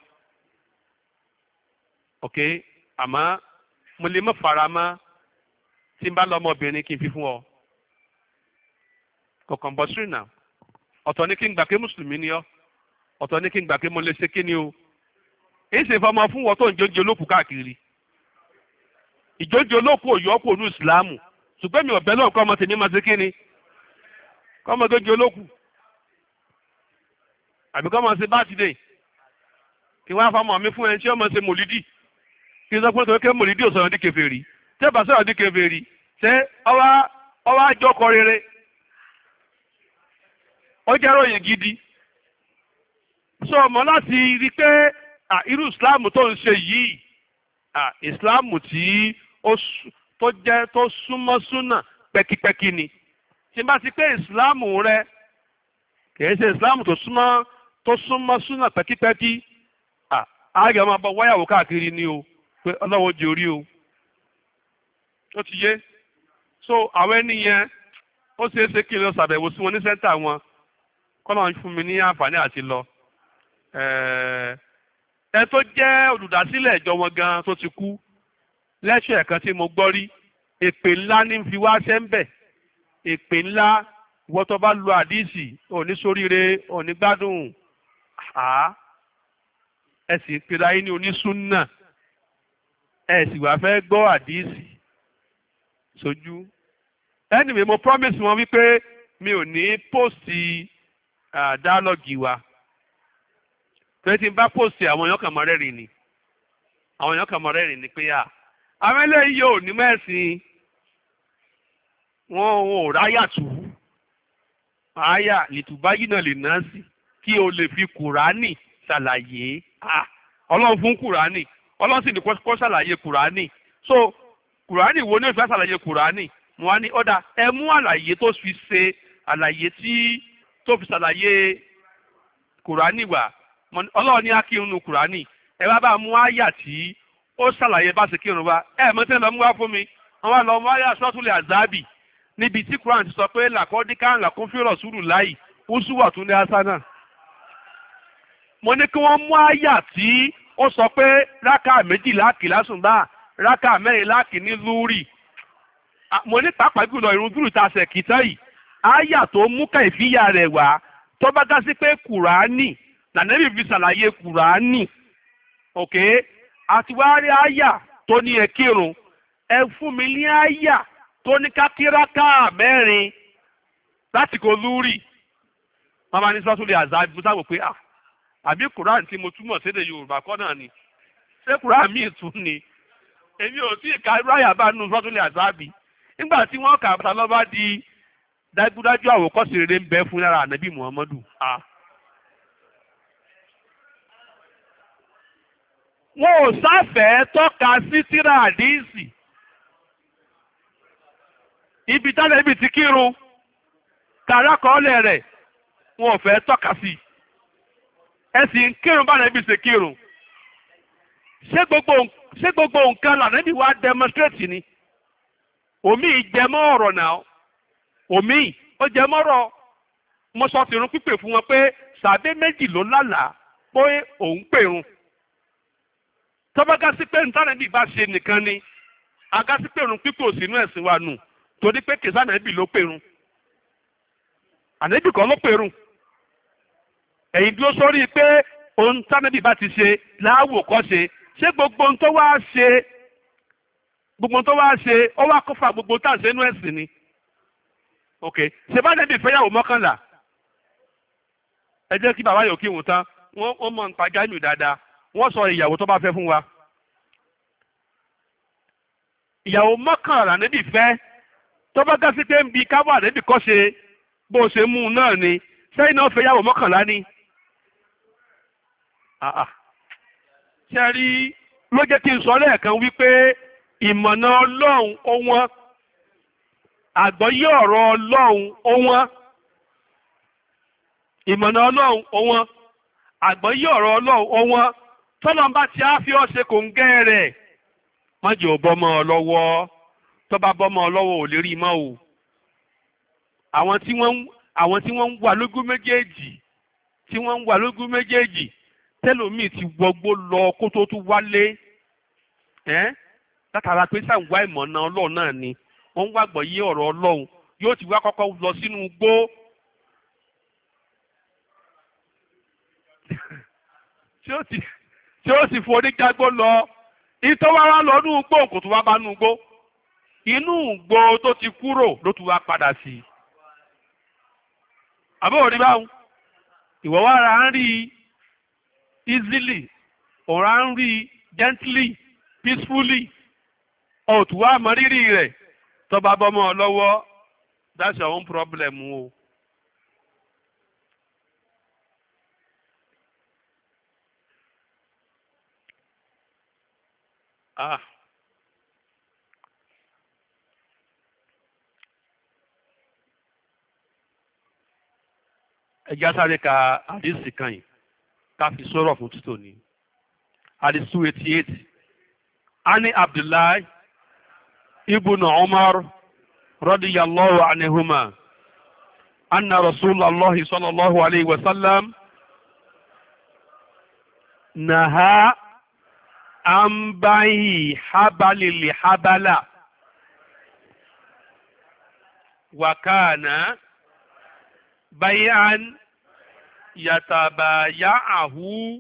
ok àmọ́ mo lè má fara mọ́ tí n bá lọ ọmọbìnrin kí n fi fún ọ kọ̀ọ̀kan bọ́ sírì náà ọ̀tọ̀ ní kí n gbà pé mùsùlùmí ni ọ́ ọ̀tọ̀ ní kí n gbà pé mo lè ṣe kí ni o èyí sì fọmọ fún wọn tó ń jóúnjẹ olókùú káàkiri ìjóúnjẹ olókùú òyò ọkùú ònú ìsìláàmù ṣùgbọ́n mi ò bẹ́ lọ́wọ́ kọ́ ọmọ tèmi máa ṣe kí ni kọ́ ọmọ tó jẹ olókùú àbí kọ́ ọmọ ṣe bátidé kí wọ́n á fọmọ mi fún ẹni tí ọmọ ṣe mòlídì kí n sọ pé tó ké mòlídì ò sọ̀rọ̀ ní kèfèrí tẹ́ bá sọ̀rọ̀ ní kèfèrí ṣé ọwá ọwá àjọkọ rere ó jẹ́ ròyìn gidi sọ ọmọ láti rí pé irú ìsìláàmù tó ń ṣe yìí ìsìláàmù tí tó jẹ́ tó súnmọ́ súnà pẹ́kípẹ́kí ni tí n bá ti pé ìsìláàmù rẹ kìí ṣe ìsìláàmù tó súnmọ́ tó súnmọ́ súnà pẹ́kípẹ́kí ààrẹ ọmọ ọba wáyàwó káàkiri ni o pé ọlọ́wọ́ jẹ orí o ó ti yé so àwọn ẹni yẹn ó ṣeé ṣe kí n lọ ṣàbẹ̀wò sí wọn ní sẹ́ńtà wọn kọ́nà fún mi ní àǹfààní àti lọ ẹ tó jẹ́ olùdásílẹ̀ ìjọ wọn gan tó ti kú lẹ́sẹ̀ kan tí mo gbọ́ rí èpè ńlá ní fi wá sẹ́ńbẹ̀ èpè ńlá ìwọ tó bá lu àdíìsì òní sóríire òní gbádùn à ẹ sì pera yín ní onísúnnà ẹ sì wá fẹ́ gbọ́ àdíìsì sójú anyway mo promise wọn wípé mi ò ní póòsì dialogue wa pé tí n bá post àwọn èèyàn kan mọ́ rẹ́rìn ni àwọn èèyàn kan mọ́ rẹ́rìn ni pé à àwọn eléyìí yóò ní mẹ́sìn wọn ò ráyà tù ú àyà lìtùbáyì náà lè ná sí kí o lè fi kùránì ṣàlàyé ọlọ́run fún kùránì ọlọ́run sì ní kó ṣàlàyé kùránì so kùránì wo ní ìfẹ́ ṣàlàyé kùránì mo wá ní ọ̀dà ẹ mú àlàyé tó fi ṣe àlàyé tí tó fi ṣàlàyé kùránì wá ọlọ́run ní akírun nu kùránì ẹ wá bá mú àyà tí ó ṣàlàyé bá ṣe kírun wá ẹ mọ̀ tí ń lọ mú wá fún mi àwọn àlọ́ mú àyà sọ́túnlẹ̀ àzábì níbi tí Quran ti sọ pé làkọ́díkà làkún fírọ̀ sùúrù láì úsùwà tún ní asánà. mo ní kí wọ́n mú àyà tí ó sọ pé rákà méjì láàkì lásùnbà rákà mẹ́rin láàkì ní lúrì. mo ní pàápàá jùlọ irun dúró ta ṣe kìtá yìí àyà tó mú kàìfíyà rẹ̀ wá tó bá dá sí pé Kùránì lànàbì fi ṣàlàyé Kùránì òkè àti wá rí àyà tó ní ẹ kírun ẹ fún mi ní àyà tó ní ká kíráká mẹ́rin láti kò lúrì wọ́n máa ní sọ́túnlẹ̀ àzá musa wò pé ah àbí Quran tí mo túmọ̀ sédè Yorùbá kọ́ náà ni ṣé Quran míì tún ni èmi ò tí ì ka ráyà bá nù sọ́túnlẹ̀ àzá bì nígbà tí wọ́n kà á lọ́ba di dájúdájú àwòkọ́ṣe rere ń bẹ fún lára ànábì Muhammadu ah. wọn ò sáfẹ́ tọ́ka sí tírà àdíìsì ibi tálẹ̀ ibi ti kírun tààrà kọ́ọ́lẹ̀ rẹ̀ wọn ò fẹ́ tọ́ka sí ẹ sì ń kírun bá nàbí ṣe kírun ṣé gbogbo ṣé gbogbo nǹkan lànàbí wa demonstrate ni omi ìjẹmọ́ ọ̀rọ̀ náà omi ó jẹmọ́ ọ̀rọ̀ mo sọ fìrun pípè fún wọn pé sàbẹ méjì ló lálàá pé òun pèrun tọ́ba sí pé ntànàbí bá ṣe nìkan ni agásí pèrun pípè òsínú ẹ̀sìn wa nù torí pé kìsà ànábì ló pèrun ànábì kan ló pèrun ẹ̀yin dúró sórí pé ohun tánàbì bá ti ṣe láàwò kọ́ ṣe ṣé gbogbo ohun tó wá ṣe gbogbo ohun tó wá ṣe ó wá kófà gbogbo tá à ń ṣe inú ẹ̀sìn ni ok ṣe bá ànábì fẹ́yàwó mọ́kànlá ẹ jẹ́ kí bàbá yòókì wò tán wọ́n wọ́n mọ̀ nípa jáìmù dáadáa wọ́n sọ ìyàwó tó bá fẹ́ fún wa ìyàwó mọ́kànlá ànábì fẹ́ tọ́ba gásí pé ń bi káwọ́ àdébì kọ́ ṣe bó ṣe mú un náà ni sẹ́yìn náà fẹ́ yàwó mọ́kànlá ni. ṣe rí ló jẹ́ kí n sọ lẹ́ẹ̀kan wípé ìmọ̀nà ọlọ́run ó wọ́n àgbọ́yé ọ̀rọ̀ ọlọ́run ó wọ́n ìmọ̀nà ọlọ́run ó wọ́n àgbọ́yé ọ̀rọ̀ ọlọ́run ó wọ́n tọ́lọ́mbà tí a fi ọ́ ṣe kò ń gẹ́ rẹ̀ má jẹ́ ò bọ́mọ ọ lọ́wọ́ tọ́ba bọ́mọ lọ́wọ́ ò lè rí mọ́ o àwọn tí wọ́n àwọn tí wọ́n ń wà lógún méjèèjì tí wọ́n ń wà lógún méjèèjì tẹ́lòmíì ti wọgbó lọ kó tó tún wálé ẹ́ látara pé sàǹwá ìmọ̀nà ọlọ́run náà ni wọ́n ń wàgbọ́ yé ọ̀rọ̀ ọlọ́run yóò ti wá kọ́kọ́ lọ sínú igbó tí ó ti tí ó sì forí jágbó lọ ìtọ́wárá lọ nú igbó kò tún wá bá nú igbó inú ìgbó tó ti kúrò ló tún wá padà sí i àbúrò rí báwọn ìwọ wá ra ń rí easily ọ̀rá ń rí gently peacefully ọ̀tún wá mọ rírì rẹ̀ tó bá bọ́mọ lọ́wọ́ that's your own problem o. ah ẹjá sáré ka àdìsí kan yìí ká fi sọ̀rọ̀ fún títò ní àdìsí two eighty eight ani abdullahi ibn umar radiyallahu anihuma anna rasulallah sallallahu alayhi wa sallam naha an bayi habali li habala wa kana bayan yatabaya'ahu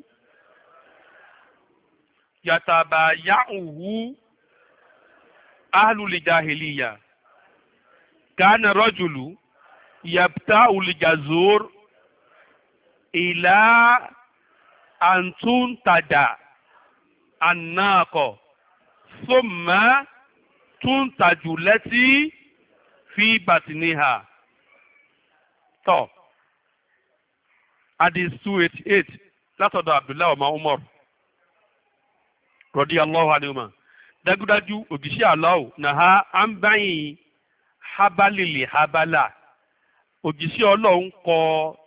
yatabaya'uhu ahlul jahiliya kana rajulu yabta'u al-jazur ila àǹtúntàjà ànáàkọ̀ thumma túntàjù lẹ́tí fi bàtìníhà. tọ́ hadith two eighty eight látọ̀dọ̀ abdullahi ọmọ umar radiyallahu anhuma dájúdájú òjíṣẹ́ Allah nàá à ń báyìí habalili habala òjíṣẹ́ ọlọ́run kọ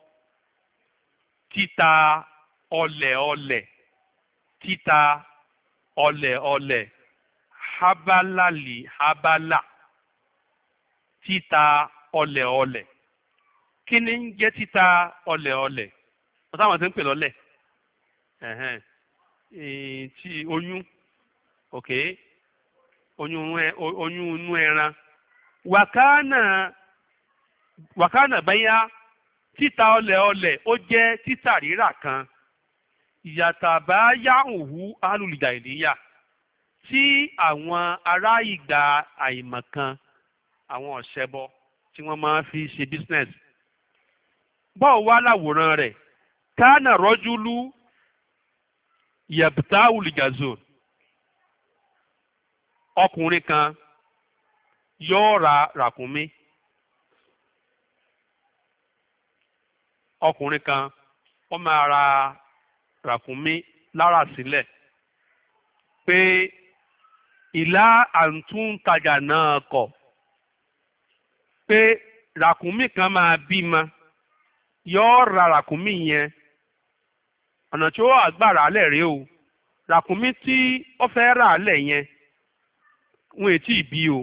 títa ọlẹ̀ ọlẹ̀ títa ọlẹ̀ ọlẹ̀ habalali habala títa ọlẹ̀ ọlẹ̀ kí ni ń jẹ́ títa ọlẹ̀ ọlẹ̀ wọ́n táwọn ti ń pè lọ́lẹ̀ ẹ̀hẹ́n tí oyún ok oyún oyún inú ẹran wàkánà wàkánà bẹ́yà títa ọlẹ̀ ọlẹ̀ ó jẹ́ títà rírà kan ìyàtàbá yáhùnhù alùlùjà ìníyà tí àwọn ará ìgbà àìmọ̀kan àwọn ọ̀ṣẹ́bọ tí wọ́n máa fi ṣe business. bọ́ọ̀ wá láwòrán rẹ̀ kánà rọ́júlú yẹ̀bùtá olùjàzòn ọkùnrin kan yóò ra ràkúnmí ọkùnrin kan ó máa ra ràkúnmí lára sílẹ̀ pé ìlà àǹtúntajà náà kọ̀ pé ràkúnmí kan máa bímọ yóò ra ràkúnmí yẹn ọ̀nà tí ó àgbàrá lẹ̀ rèé o ràkúnmí tí ó fẹ́ rà lẹ̀ yẹn wọn ètí ìbí o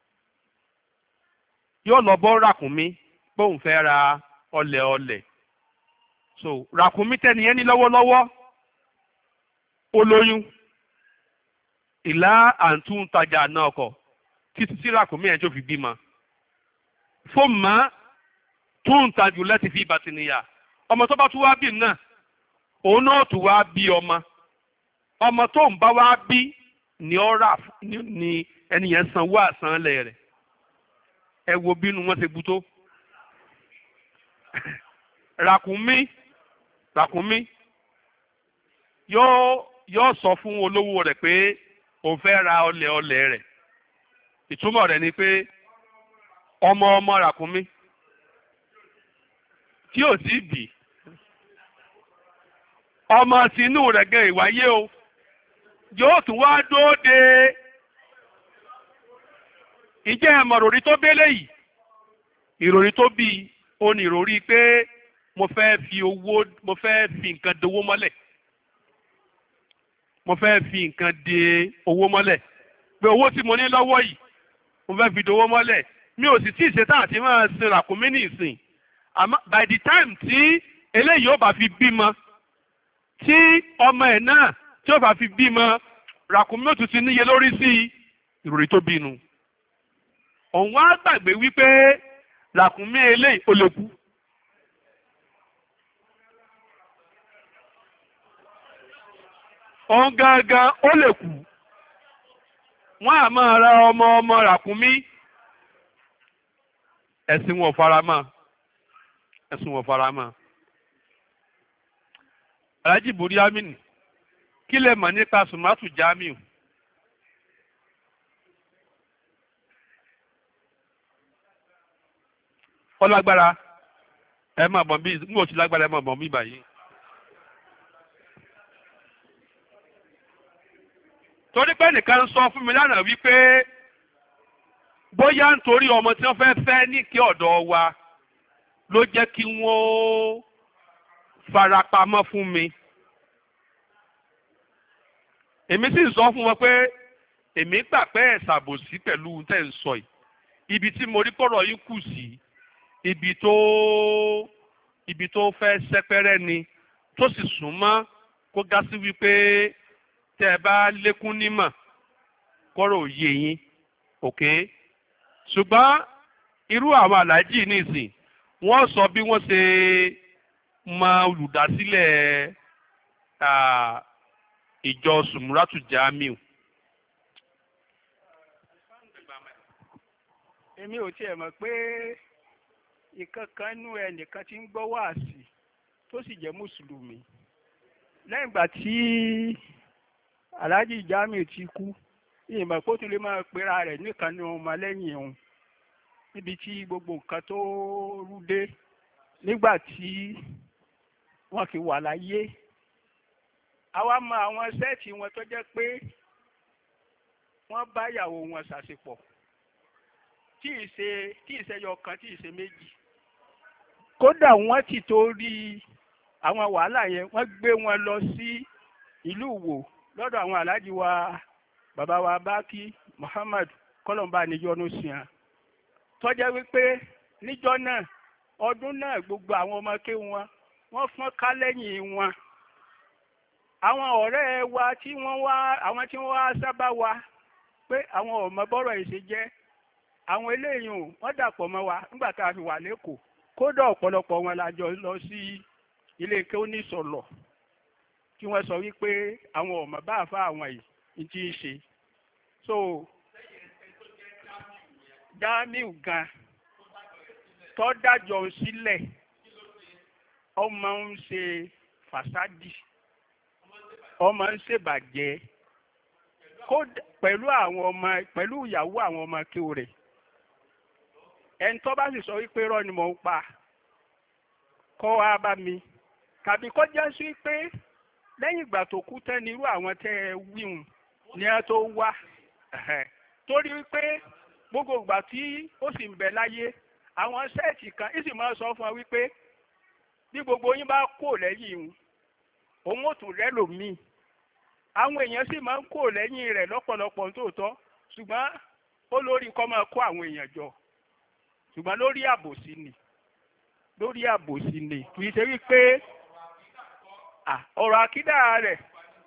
yóò lọ bọ́ ràkúnmí bóun fẹ́ ra ọlẹ̀ ọlẹ̀ so ràkúnmí tẹ́niyẹn ní lọ́wọ́lọ́wọ́ ó lóyún ìlà àǹtúntajà náà kọ̀ títí tí ràkúnmí yẹn tó fi bímọ fóònù mọ́ tún tajú láti fi bàtìníyà ọmọ tó bá tún wá bí náà òun náà tún wá bí ọmọ ọmọ tó ń bá wá bí ni ọ rà ni ẹnìyẹn sanwó àsanlẹ̀ rẹ̀ ẹ wo bínú wọn ṣe bu tó ràkúnmí ràkúnmí yóò yóò sọ fún olówó rẹ̀ pé òun fẹ́ ra ọlẹ̀ ọlẹ̀ rẹ̀ ìtumọ̀ rẹ̀ ni pé ọmọ ọmọ ràkúnmí tí ò sí bì ọmọ sínú rẹ̀ gẹ ìwáyé o yóò tún wá dóde ìjẹ́ ẹ̀mọ̀ ìròrí tó bélé yìí ìròrí tó bí o ní ìròrí pé mo fẹ́ fi owó mo fẹ́ fi nǹkan dowó mọ́lẹ̀ mo fẹ́ fi nǹkan de owó mọ́lẹ̀ pé owó tí mo ní lọ́wọ́ yìí mo fẹ́ fi dowó mọ́lẹ̀ mi ò sì tí ì ṣetán àti máa sin ràkúnmí ní ìsìn àmọ́ by the time tí eléyìí ó bá fi bímọ tí ọmọ ẹ̀ náà tí ó bá fi bímọ ràkúnmí ó tún ti níye lórí sí ìròrí tó bínú. òun wá gbàgbé wípé ràkúnmí eléyìí ó lè kú. òun gangan ó lè kú. wọ́n á máa ra ọmọ ọmọ ràkúnmí. ẹ̀sìn wọn ò fara mọ́ ẹ̀sìn wọn ò fara mọ́. Alhaji Buri Aminu kí lè mọ̀ nípa Sumatu Jamiu? ọlágbára ẹ máa bọ̀ bí n kò sí lágbára ẹ máa bọ̀ bí báyìí. torí pé nìkan sọ fún mi lánàá wípé bóyá nítorí ọmọ tí wọ́n fẹ́ fẹ́ ní kí ọ̀dọ̀ wa ló jẹ́ kí wọ́n farapamọ́ fún mi. èmi sì sọ fún wọn pé èmi gbà pé ẹ ṣàbòsí pẹ̀lú tẹ́ ń sọ yìí ibi tí mo rí pọ̀rọ̀ yín kù sí ibi tó ibi tó fẹ́ sẹ́pẹ́rẹ́ ni tó sì súnmọ́ kó gá sí wípé tẹ́ ẹ bá lékún nímọ̀ kọ́rọ̀ òye yín òkè ṣùgbọ́n irú àwọn aláàjì nísìn wọ́n sọ bí wọ́n ṣe mọ olùdásílẹ̀ ìjọ Sumuratu Jamiu. èmi ò tiẹ̀ mọ̀ pé ìkankan nú ẹnìkan tí ń gbọ́ wáàsí tó sì jẹ́ mùsùlùmí lẹ́yìn ìgbà tí Alhaji Jamiu ti kú ìmọ̀ kó tún lè máa pera rẹ̀ nìkan ní ọmọ lẹ́yìn òun níbi tí gbogbo nǹkan tó rú dé nígbà tí wọ́n fi wà láyé. Àwa mọ àwọn sẹ́ẹ̀tì wọn tó jẹ́ pé wọ́n bá ìyàwó wọn ṣàṣepọ̀ tí ì ṣe tí ì ṣẹyọ kan tí ì ṣe méjì. Kódà wọ́n ti torí àwọn wàhálà yẹn wọ́n gbé wọn lọ sí ìlú Ìwó lọ́dọ̀ àwọn aláàjì wa bàbá wa Bákí Muhammad kọ́lọ̀mbà níjọ́nú sí hàn. Tọ́jẹ́ wípé níjọ́ náà ọdún náà gbogbo àwọn ọmọ ké wọn wọ́n fọ́n ká lẹ́yìn wọn. Àwọn ọ̀rẹ́ wa tí wọ́n wá àwọn tí wọ́n wá sábà wa pé àwọn ọmọ bọ́rọ̀ ìṣe jẹ́ àwọn eléyìí wọ́n dàpọ̀ mọ́ wa nígbà tá a fi wà lẹ́kọ̀ọ́. Kódà ọ̀pọ̀lọpọ̀ wọn la jọ lọ sí ilé ike onísọ̀lọ̀ tí wọ́n sọ wípé àwọn ọmọ bá àfa àwọn yìí ti ń ṣe. So Jamiu gan tó dájọ́ sílẹ̀ ọmọ ń ṣe fàsádì ọmọ ń ṣèbàjẹ́ pẹ̀lú àwọn ọmọ pẹ̀lú ìyàwó àwọn ọmọ kéwù rẹ̀. Ẹni tó bá sì sọ wípé rọ́ ni mò ń pa kọ́ wá bá mi tàbí kọ́ jẹ́ sí pé lẹ́yìn ìgbà tó kú tẹ́ ni irú àwọn tẹ́ ẹ wíhun ni ẹ tó wá torí wípé gbogbo ìgbà tí ó sì ń bẹ láyé àwọn sẹ́ẹ̀tì kan ìsì máa sọ fún wa wípé bí gbogbo yín bá kó lẹ́yìn òun ó tún rẹ́ lòmíì àwọn èèyàn sì máa ń kó lẹ́yìn rẹ̀ lọ́pọ̀lọpọ̀ tòótọ́ ṣùgbọ́n ó lórí kọ́ máa kó àwọn èèyàn jọ ṣùgbọ́n lórí àbòsí ni lórí àbòsí ni kì í ṣe wípé ọ̀rọ̀ àkídà rẹ̀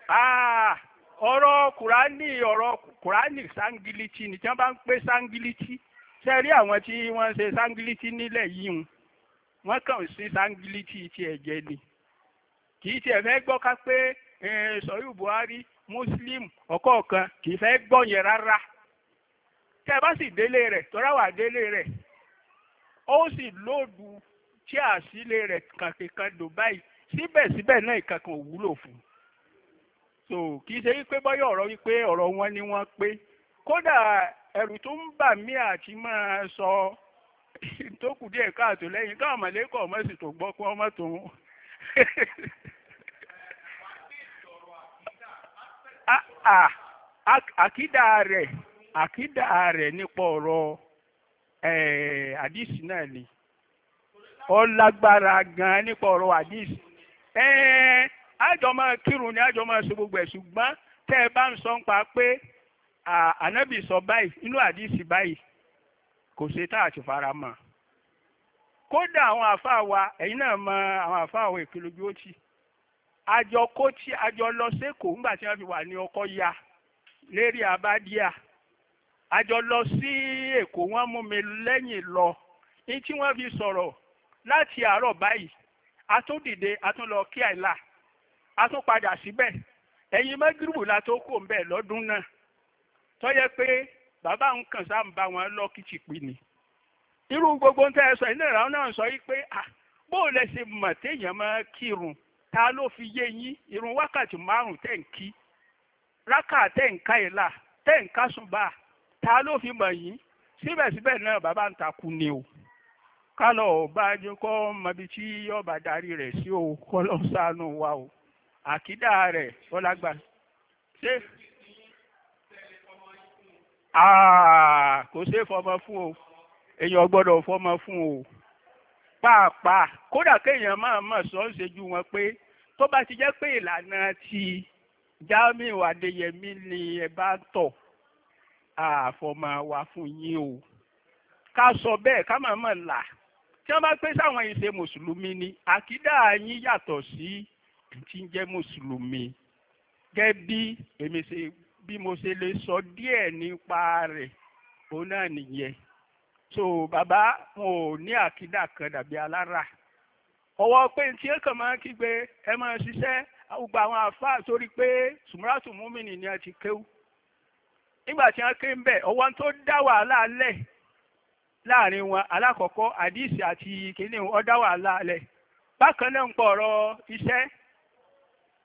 ọ̀rọ̀ kùránì ọ̀rọ̀ kùránì sángílítì ni tí wọ́n bá ń pè sángílítì ṣe rí àwọn tí wọ́n ń ṣe sángílítì nílẹ̀ yìí hùn wọ́n kàn sí sángílítì tí ẹ̀jẹ̀ ni kì í tiẹ̀ fẹ́ gbọ́ ká pé sọ̀yù Buhari Muslim ọ̀kọ̀ọ̀kan kì í fẹ́ gbọ́ yẹn rárá tẹ́ ẹ bá sì délé rẹ̀ tọ́ra wà délé rẹ̀ ó sì lóòdù tí àṣìlè rẹ̀ kàkìkan Dubai síbẹ̀síbẹ̀ náà ìkankan ò wúlò fún. So kì í ṣe wípé bọ́yọ̀ ọ̀rọ̀ wípé ọ̀rọ̀ wọn ni wọ́n pé kódà ẹ̀rù tó ń bà mí àti máa sọ tó kù díẹ̀ káàtó lẹ́yìn káwọn mọ̀lẹ́kọ̀ ọmọ sì tó gbọ́ pé ọmọ tó ń. àkídà rẹ̀ àkídà rẹ̀ nípa ọ̀rọ̀ àdìsí náà ni ó lágbára gan nípa ọ̀rọ̀ àdìsí. àjọ máa kírun ni àjọ máa ṣe gbogbo ẹ̀ ṣùgbọ́n tẹ́ ẹ bá ń sọ nípa pé ànábì sọ báyìí inú àdìsí báyìí kò ṣe tá àti fara mọ́. kódà àwọn àfáà wa ẹ̀yin náà mọ àwọn àfáà wa Ìkìlójú Òtì àjọ kóòtì àjọ lọ sẹ́kọ̀ọ́ nígbà tí wọ́n fi wà ní ọkọ̀ ya lérí abádíà àjọ lọ sí Èkó wọ́n mú mi lẹ́yìn lọ ní tí wọ́n fi sọ̀rọ̀ láti àárọ̀ báyìí a tún dìde a tún lọ kí àìlà a tún padà síbẹ̀ ẹ̀yin mẹ́gírùbù la tó kò ń bẹ̀ lọ́dún náà tó yẹ pé bàbá ń kàn sáà ń bá wọn lọ kìtìpì ni irú gbogbo ń tẹ́ ẹ sọ iná ìràwọ̀ náà sọ yìí pé bó lẹ ṣe mọ̀ téèyàn máa kírun ta ló fi yé yín irun wákàtí márùn tẹ̀ ń kí rákà tẹ̀ ń ká ìlà tẹ̀ ń ká sùnbà ta ló fi mọ̀ yín síbẹ̀síbẹ̀ náà bàbá ń takú ni o kálọ̀ ọba ajúkọ́ mọbi tí ọba darí rẹ̀ sí o kọ́lọ́ sànù wa o àkídà rẹ̀ ọlágbà ṣé kò ṣe fọmọ fún o èèyàn gbọ́dọ̀ fọmọ fún o pàápàá kódà kéèyàn máa mọ̀ sọ ń ṣejú wọn pé tó bá ti jẹ́ pé ìlànà ti Jamiu Adéyẹmí ni ẹ bá tọ̀ àfọmọ wa fún yín o ká sọ bẹ́ẹ̀ ká máa mọ̀ là tí wọ́n bá pé sáwọn ìṣe mùsùlùmí ni àkídà yín yàtọ̀ sí tí ń jẹ́ mùsùlùmí gẹ́gẹ́ bí èmi ṣe bí mo ṣe lè sọ díẹ̀ nípa rẹ̀ òun náà nìyẹn so bàbá wọn ò ní àkídà kan dàbí alára ọwọ́ pé tí ẹ kàn máa kígbe ẹ máa ṣiṣẹ́ gbogbo àwọn àfáà sórí pé sùmùràtù múmìnì ni ẹ ti kéwú nígbà tí wọ́n ké ń bẹ̀ ọwọ́ tó dá wàhálà lẹ̀ láàrin wọn alákọ̀ọ́kọ́ àdìsí àti kìíní ó dá wàhálà lẹ̀ bákan náà ń pọ̀ ọ̀rọ̀ iṣẹ́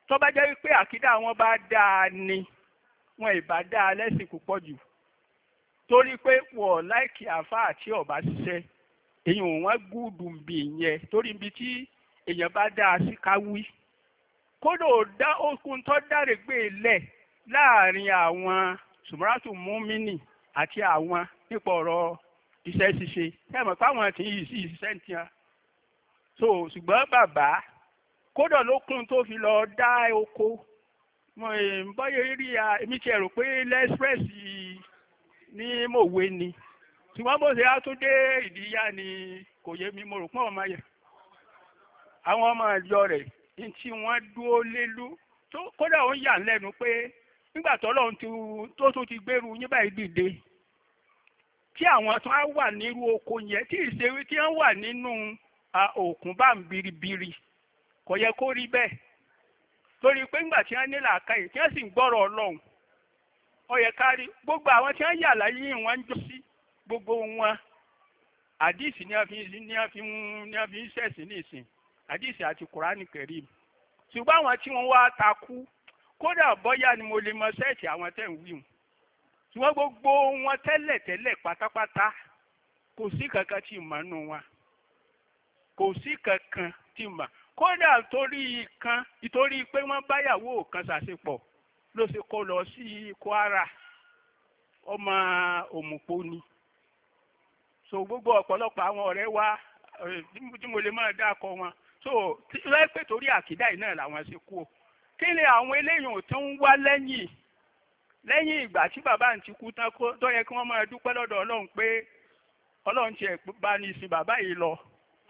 tó bá jẹ́ wípé àkídà wọn bá dáa ni wọn ìbá dáa lẹ́sìn púpọ̀ jù torí pé wọ́n láìkì àfa àti ọ̀bá ṣiṣẹ́ èyàn wọn gúdù bì yẹn torí ibi tí èèyàn bá dáa sí káwí kódà ó dá okun tó dáre gbé lẹ̀ láàrin àwọn sùmùràtù múmínì àti àwọn nípa ọ̀rọ̀ iṣẹ́ ṣíṣe ẹ mọ̀ pé àwọn tí yìí sí iṣẹ́ ń tiẹ̀ so ṣùgbọ́n bàbá kódà lókun tó fi lọ dá oko mo bọ́yọ̀ rí a èmi ti rò pé lẹ́sprẹ́sì ní mòwe ni ṣùgbọ́n bó ṣe á tún dé ìdíyà ni kò yé mi mo rò pọ́n ọmọ yẹn àwọn ọmọ ìjọ rẹ̀ ní tí wọ́n dúró lélú tó kódà ó ń yà lẹ́nu pé nígbà tọ́lọ́run tó tún ti gbèrú yín báyìí dìde tí àwọn tó á wà nírú oko yẹn tí ìṣèwé tí wọ́n wà nínú òkun bá ń biribiri kò yẹ kó rí bẹ́ẹ̀ torí pé nígbà tí wọ́n ní làákàyè tí wọ́n sì ń gbọ́rọ̀ ọlọ́run ó yẹ kárí gbogbo àwọn tí wọ́n yà láyé wọn ń jọ sí gbogbo wọn àdìsí ni wọ́n fi ní wọ́n fi ní wọ́n fi ń ṣẹ̀sìn nìsín àdìsí àti kùránì kẹrìm ṣùgbọ́n àwọn tí wọ́n wá takú kódà bọ́yá ni mo lè mọ sẹ́ẹ̀tì àwọn tẹ̀ ń wí hùn ṣùgbọ́n gbogbo wọn tẹ́lẹ̀ tẹ́lẹ̀ pátápátá kò sí kankan tí mà nù wọn kò sí kankan tí mà kódà torí kan ìtorí pé wọ́n báyàwó kan ṣàṣepọ̀ ló ṣe kó lọ sí Kwara ọmọ òmùpó ni so gbogbo ọ̀pọ̀lọpọ̀ àwọn ọ̀rẹ́ wa tí mo lè máa dákọ̀ wọn so lẹ́pẹ̀ torí àkídà yìí náà làwọn ṣe kú o kí ni àwọn eléyìí tó ń wá lẹ́yìn lẹ́yìn ìgbà tí bàbá ń ti kú tán tó yẹ kí wọ́n máa dúpẹ́ lọ́dọ̀ Ọlọ́run pé Ọlọ́run tiẹ̀ bá ní sin bàbá yìí lọ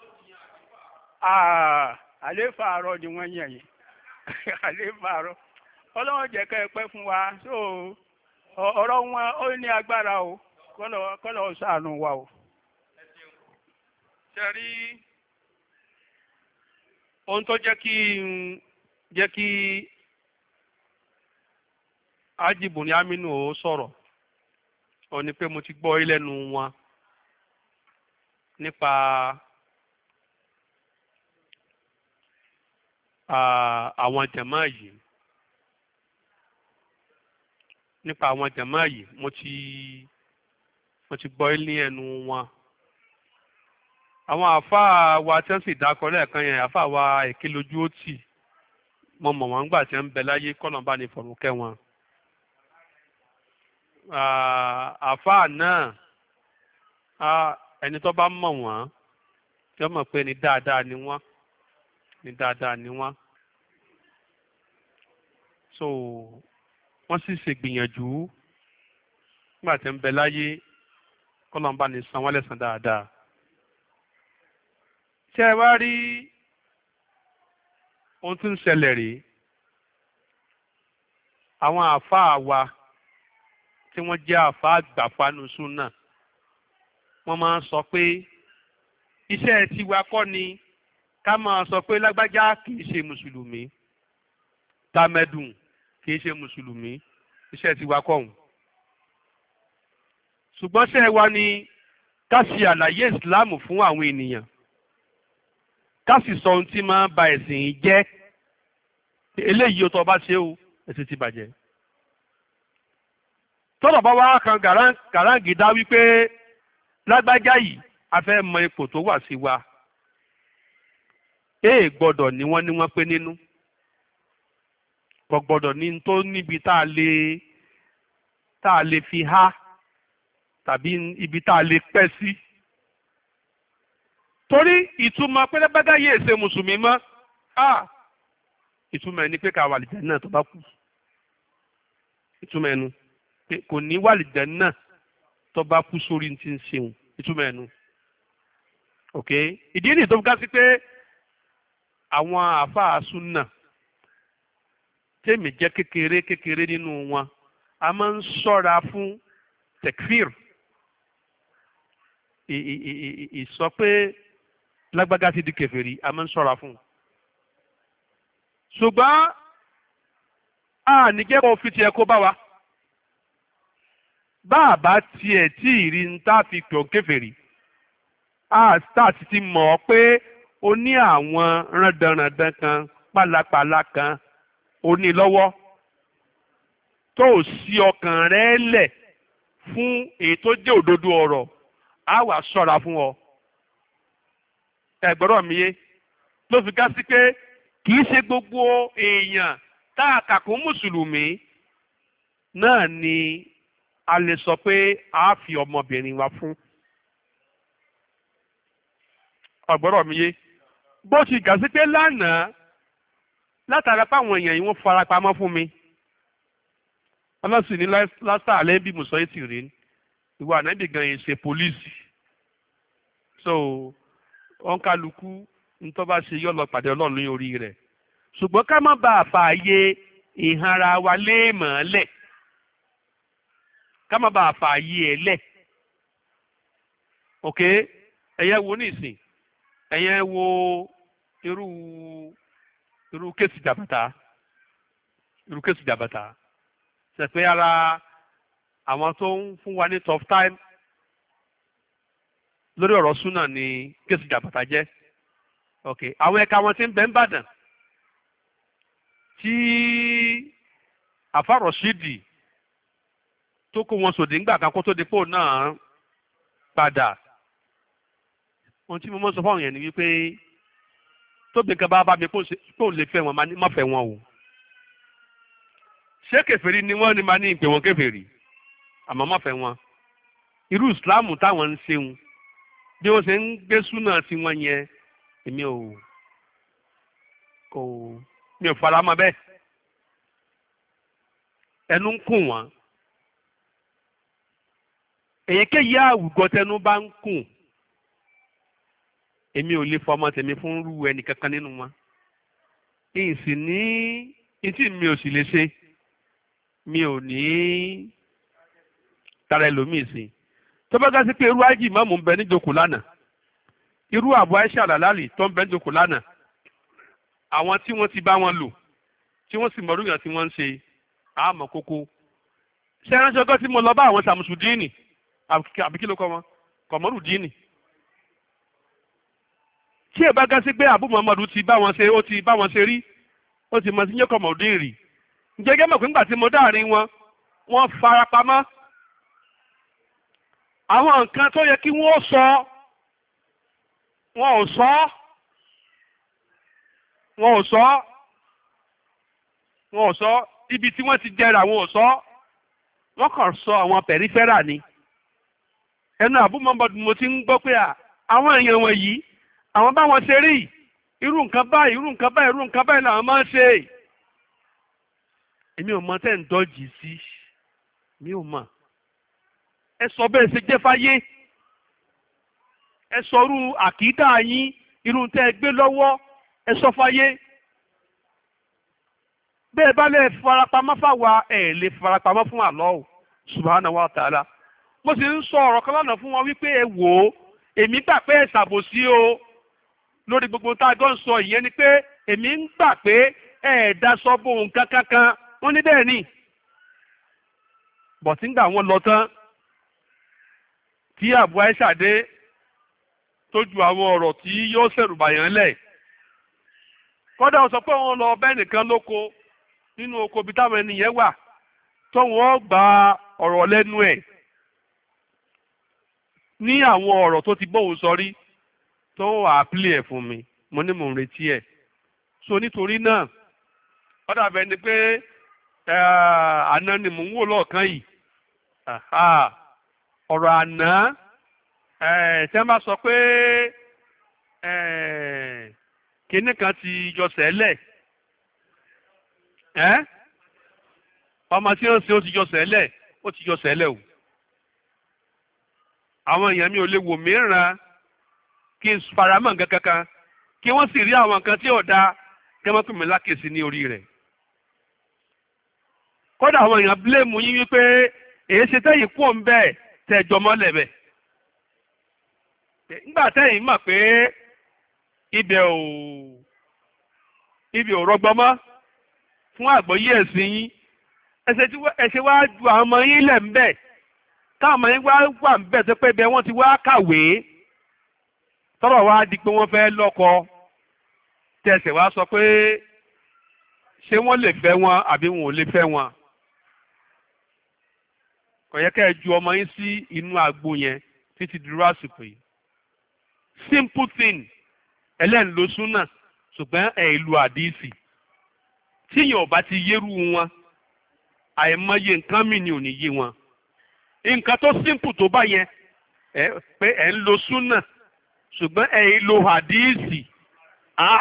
àléfà àárọ̀ ni wọ́n yàn yìí àléfà àárọ̀ Ọlọ́run jẹ́ ká ẹ pẹ́ fún wa so ọ̀rọ̀ wọn ó ní agbára o kọ́lọ̀ ṣàánú wa o. ṣe rí ohun tó jẹ́ kí jẹ́ kí ájìbù ní aminu ó sọ̀rọ̀ ọ ni pé mo ti gbọ́ lẹ́nu wọn nípa àwọn jàmáà yìí nípa àwọn jàmáà yìí mo ti mo ti gbọ́ ní ẹnu wọn àwọn àáfàá wa tí wọ́n sì dákọ lẹ́ẹ̀kan yẹn àáfàá wa èké lójú ó tì mo mọ̀ wọ́n gbà tí wọ́n ń bẹ láyé kọ́nà bá ní fọ̀rùn kẹ́ wọn. àáfàá náà ẹni tó bá mọ̀ wọ́n tí wọ́n mọ̀ pé ní dáadáa ni wọ́n ní dáadáa ni wọ́n. so wọ́n sì ṣègbìyànjú nígbà tí wọ́n ń bẹ láyé kọ́nà bá ní san wọ́n lẹ́san dáadáa. ṣé ẹ wá rí ohun tó ń ṣẹlẹ̀ rèé àwọn àáfàá wa tí wọ́n jẹ́ àáfàá àgbàfanu súnà wọ́n máa ń sọ pé iṣẹ́ tiwa kọ́ ni ká máa sọ pé lágbájá kìí ṣe mùsùlùmí tàmẹ̀dùn kìí ṣe mùsùlùmí iṣẹ́ tiwa kọ́ òun ṣùgbọ́n ṣẹ́ wa ni ká ṣe àlàyé ìsìláàmù fún àwọn ènìyàn ká sì sọ ohun tí máa ń ba ẹ̀sìn yìí jẹ́ eléyìí ó tọ́ bá ṣe o ẹ̀sìn ti bàjẹ́. tọ́lọ̀ bá wá kan gàráǹgídá wípé lágbájá yìí a fẹ́ mọ ipò tó wà sí wa èè gbọ́dọ̀ ní wọ́n ní wọ́n pé nínú kò gbọ́dọ̀ ní tó níbi tá a lè tá a lè fi há tàbí ibi tá a lè pẹ́ sí. torí ìtumọ̀ pé lágbájá yìí ṣe mùsùlùmí mọ́ ìtumọ̀ ẹni pé ká wà lìjẹ́ náà tó bá kú ìtumọ̀ ẹnu pé kò ní wà lìjẹ́ náà tó bá kú sórí ti ń ṣeun ìtumọ̀ ẹnu ok ìdí nìyí tó fi ká sí pé àwọn àáfàá súnà tèmi jẹ́ kékeré kékeré nínú wọn a máa ń ṣọ́ra fún tekfir ìsọ pé lágbága ti di kèfèrí a máa ń ṣọ́ra fún un ṣùgbọ́n a nìjẹ́ kó fi tiẹ̀ kó bá wa bá a bá tiẹ̀ tí ìrì ń tá fi pè ọ́ kèfèrí a start ti mọ̀ ọ́ pé o ní àwọn rándanrandan kan pálapàla kan ó ní lọ́wọ́ tó ò sí ọkàn rẹ lẹ̀ fún èyí tó jẹ́ òdodo ọ̀rọ̀ á wà ṣọ́ra fún ọ. ẹ̀gbọ́rọ̀ mi yé ló fi ká sí pé kì í ṣe gbogbo èèyàn tá a kà kún mùsùlùmí náà ni a lè sọ pé a fi ọmọbìnrin wa fún. ọ̀gbọ́rọ̀ mi yé bó ti gà sí pé lánàá látara páwọn èèyàn yìí wọ́n fara pamọ́ fún mi ọlọ́sìn ní lásà alẹ́ bí mùsọ̀ ètì rí ìwà ànábì gan yìí ṣe pólíìsì so ọ̀nkálukú ntọ́ bá ṣe yọ̀ lọ pàdé ọlọ́run ní orí rẹ̀ ṣùgbọ́n ká má bàa fààyè ìhanra wa léèmọ̀ọ́lẹ̀ ká má bàa fààyè ẹ̀ lẹ̀ ok ẹ̀yẹ wo nísìn ẹ̀yẹ wo irú irú kéèsì jàbàtà irú kéèsì jàbàtà ṣẹ̀pẹ́ ara àwọn tó ń fún wa ní tough time lórí ọ̀rọ̀ súnà ni kéèsì jàbàtà jẹ́ ok àwọn ẹ̀ka wọn ti ń bẹ ń bàdàn tí àfàrọ̀ṣídì tó kó wọn sòdì ńgbà kan kó tó di pò náà padà ohun tí mo mọ̀ sọ fún àwọn yẹn ni wípé tóbi nǹkan bá bá mi kó lè fẹ́ wọn má fẹ́ wọn o ṣé kèfèrí ni wọ́n ní máa ní ìpè wọn kèfèrí àmọ́ má fẹ́ wọn irú ìsìláàmù táwọn ń ṣeun bí wọ́n ṣe ń gbé súnà tiwọn yẹn èmi ò kò mi ò fara mọ́ bẹ́ẹ̀ ẹnu ń kùn wọ́n èyíkéyìí àwùjọ tẹnu bá ń kùn èmi ò lè fọmọ tèmi fún rú ẹnì kankan nínú wọn ìsì ní ìtì mi ò sì lè ṣe mi ò ní tara ẹlòmíì sí tó bá gá sí pé irú ájì mọ́mù ń bẹ níjókòó lánàá irú àbọ̀ aisha làlálì tó ń bẹ níjókòó lánàá àwọn tí wọ́n ti bá wọn lò tí wọ́n sì mọ̀rúyàn tí wọ́n ń ṣe àmọ́ kókó ṣé ránṣẹ́ ọgọ́ tí mo lọ bá àwọn sàmùsùdíìnì àbí kí ló kọ́ wọn kọ̀mọ́rù díìnì tí ẹ bá gá sí pé àbú muhammadu ti bá wọn ṣe ó ti bá wọn ṣe rí ó ti mọ sí yẹ kọ̀mọ́rù díìnì rí ǹjẹ́ gẹ́gẹ́ mọ̀ pé ńgbà tí mo dáàrin wọn wọ́n fara pamọ́ àwọn nǹkan tó yẹ kí wọ́n sọ wọn ò sọ wọn ò sọ wọn ò sọ ibi tí wọ́n ti jẹrà wọn ò sọ wọ́n kàn sọ àwọn pẹ̀rífẹ́rà ni ẹnu àbú muhammadu mo ti ń gbọ́ pé àwọn èèyàn wọ̀nyí àwọn báwọn ṣe rí irú nǹkan báyìí irú nǹkan báyìí irú nǹkan báyìí làwọn máa ń ṣe èmi ò mọ tẹ́ ń dọ́jì sí mi ò mọ̀ ẹ sọ bẹ́ẹ̀ ṣe jẹ́ fáyé ẹ sọ irú àkídà yín irú tẹ́ ẹ gbé lọ́wọ́ ẹ sọ fáyé bẹ́ẹ̀ bá lè farapamọ́ fáwa ẹ̀ lè farapamọ́ fún Allah subhanahu wa ta'ala mo sì ń sọ ọ̀rọ̀ kan lánàá fún wọn wípé ẹ wò ó èmi gbà pé ẹ ṣàbòsí o lórí gbogbo tá a jọ ń sọ ìyẹn ni pé èmi ń gbà pé ẹ daṣọ bo nǹkan kankan wọ́n ní bẹ́ẹ̀ ni bọ̀tí ń gbà wọ́n lọ tán tí àbú àìsà dé tó ju àwọn ọ̀rọ̀ tí yóò ṣẹ̀rù bàyàn lẹ̀ kọ́dà ó sọ pé wọ́n lọ bẹ́ẹ̀ nìkan lóko nínú oko bí táwọn ènìyàn wà tó wọ́n gba ọ̀rọ̀ lẹ́nu ẹ̀ ní àwọn ọ̀rọ̀ tó ti bóun sọ rí tó àpílẹ̀ ẹ̀ fún mi mo ní mò ń retí ẹ̀ so nítorí náà ó dàbẹ̀ ni pé àná ni mò ń wò lọ́ọ̀kan yìí ọ̀rọ̀ àná tí wọ́n bá sọ pé kinní kan ti yọ sẹ́lẹ̀ ọmọ tí wọ́n ṣe ó ti yọ sẹ́lẹ̀ ó ti yọ sẹ́lẹ̀ o àwọn èèyàn mi ò lè wò mìíràn kí n faramọ́ nǹkan kankan kí wọ́n sì rí àwọn nǹkan tí ò dáa kí wọ́n pè mí lákèsí ní orí rẹ̀ kódà àwọn èèyàn bílẹ̀mù yín wípé èyí ṣe tẹ́yìn kú òun bẹ́ẹ̀ tẹ́ ẹjọ́ mọ́lẹ̀ bẹ́ẹ̀ nígbà tẹ́yìn mọ̀ pé ibẹ̀ ò ibẹ̀ ò rọgbọ mọ́ fún àgbọ́yé ẹ̀sìn yín ẹ̀ṣẹ̀ wá ju àwọn ọmọ yín lẹ̀ ń bẹ̀ táwọn ọmọ yín wá wà ń bẹ̀ tó pé bẹ́ẹ̀ wọ́n ti wá kàwé tọ́rọ̀ wá di pé wọ́n fẹ́ lọ́kọ tẹ̀sẹ̀ wá sọ pé ṣé wọ́n lè fẹ́ wọn àbí wọn ò lè fẹ́ wọn. Kò yẹ kẹ́ ẹ ju ọmọ yín sí inú agbo yẹn títí dúró àsìkò yìí. Simple thing ẹlẹ́ni ló súnà ṣùgbọ́n ẹ̀ ìlú àdìsí tíyàn ọba ti yérú wọn àìmọye nǹkan mì ní òní yé wọn. Nǹkan tó simple tó bá yẹn ẹ pé ẹ̀ ń lo súnà ṣùgbọ́n ẹ̀ ìlú àdìsí ah.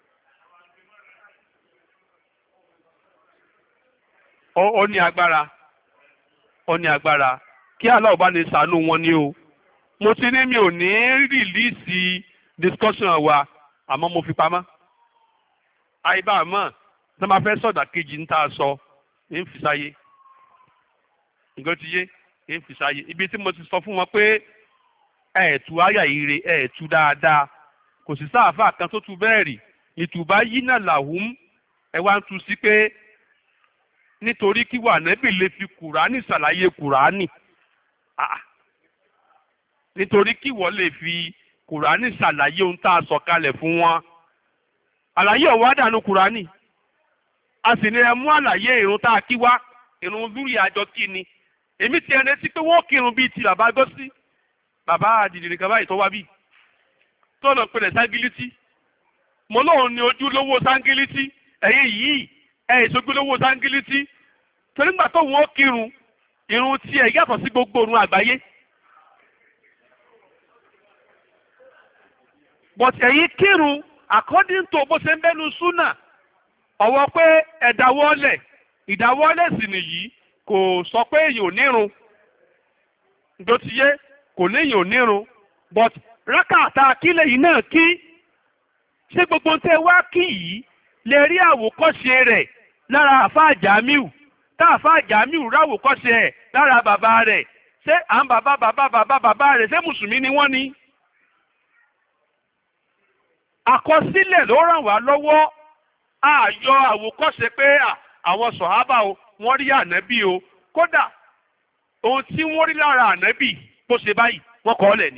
Ó ní agbára ó ní agbára kí Allah bá ní ṣàánú wọn ni o. Mo ti ní mi ò ní rìlíìsì discussion wa àmọ́ mo fi pamọ́. Àìbá àmọ́ tí wọ́n bá fẹ́ sọ̀dà kejì ń tà sọ ń fi sáyé. Nǹkan ti yé ń fi sáyé. Ibi tí mo ti sọ fún wọn pé ẹ̀ẹ̀tù àyà ire ẹ̀ẹ̀tù dáadáa kò sí sáàfà kan tó tu bẹ́ẹ̀ rí ìtùbá yí náà làwùm ẹ wá ń tu sí pé nítorí kí wà nẹ́bì lè fi kùránì ṣàlàyé kùránì ah nítorí kí wọ́n lè fi kùránì ṣàlàyé ohun tá a sọ kalẹ̀ fún wọn àlàyé ọ̀wọ́ àdánù kùránì a sì ní ẹ mú àlàyé ìrun tá a kí wá ìrun lórí àjọ kí ni èmi ti ẹni tí pé wọ́n kírun bíi ti bàbá gọ́sí bàbá àdìdìrì kan báyìí tó wá bí tó lọ pẹ̀lẹ́ sángílítì mo lóun ní ojúlówó sángílítì ẹ̀yìn yìí ẹ̀ ìṣojúlówó sángílítì torí gbà tó wọ́n kírun irun tí ẹ̀ yàtọ̀ sí gbogbo irun àgbáyé. but ẹ̀yin kírun according to bó ṣe ń bẹ́nu súnà ọ̀wọ́ pé ẹ̀dáwọ́lẹ̀ ìdáwọ́lẹ̀ sì nìyí kò sọ pé èyàn ò nírun tó ti yé kò léyìn ò nírun but rákàtà akílẹ̀ yìí náà kí ṣé gbogbo tẹ́ wá kí yìí lè rí àwòkọ́ṣe rẹ̀ lára àfáà Jamiu tá àfáà Jamiu ráwòkọ́ṣe ẹ̀ lára bàbá rẹ̀ ṣé à ń bàbá bàbá bàbá bàbá rẹ̀ ṣé mùsùlùmí ni wọ́n ni. Àkọsílẹ̀ ló ràn wá lọ́wọ́ àyọ àwòkọ́ṣe pé àwọn sọ̀hábà o wọ́n rí ànábì o kódà ohun tí wọ́n rí lára ànábì bó ṣe báyìí wọ́n kọ́ ọ́lẹ̀ ni.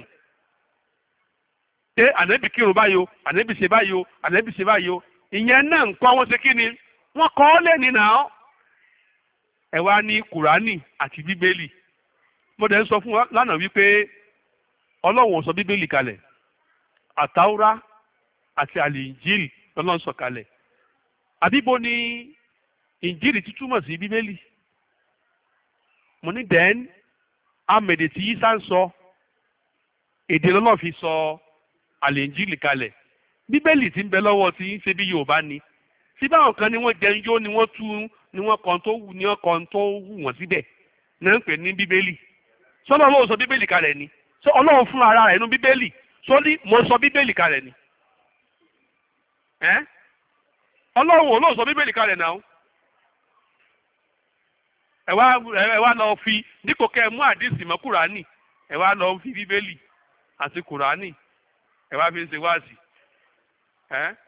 Ṣé ànábì kírun báyìí o ànábì ṣe báyìí o ànábì ṣe báyìí o ìyẹn náà nǹkan wọ́n ṣe kí ni wọ́n kọ́ ọ́lẹ̀ ni náà. Ẹ wá ní Kùránì àti Bíbélì mo dẹ̀ ń sọ fún wa lánàá wípé Ọlọ́run sọ Bíbélì kalẹ̀ àtàwùrá àti àlìǹjìlì lọ́lọ́run sọ kalẹ̀ àbíbo ni ìǹjìlì ti túmọ̀ sí Bíbélì mo ní dẹ́n amèdè tí yíṣà ń sọ èdè lọ́lọ́run fi sọ àlìǹjìlì kalẹ̀ Bíbélì tí ń bẹ lọ́wọ́ tí ń ṣe bí Yorùbá ni tí báwọn kan ni wọ́n jẹun yó ni wọ́n tú ni wọ́n kàn tó wù ni wọ́n kàn tó wù wọ́n síbẹ̀ ní ń pè ní Bíbélì sọ́nà Ọlọ́run sọ Bíbélì kalẹ̀ ni sọ Ọlọ́run fún ara rẹ̀ nínú Bíbélì sọ́ni mo sọ Bíbélì kalẹ̀ ni ẹ́ Ọlọ́run ò lóò sọ Bíbélì kalẹ̀ náà ẹ wá ẹ wá lọ fi dípò kẹ́ ẹ mú àdìsí mọ́ Kùránì ẹ wá lọ fi Bíbélì àti Kùránì ẹ wá fi ń ṣe wáàsí ẹ́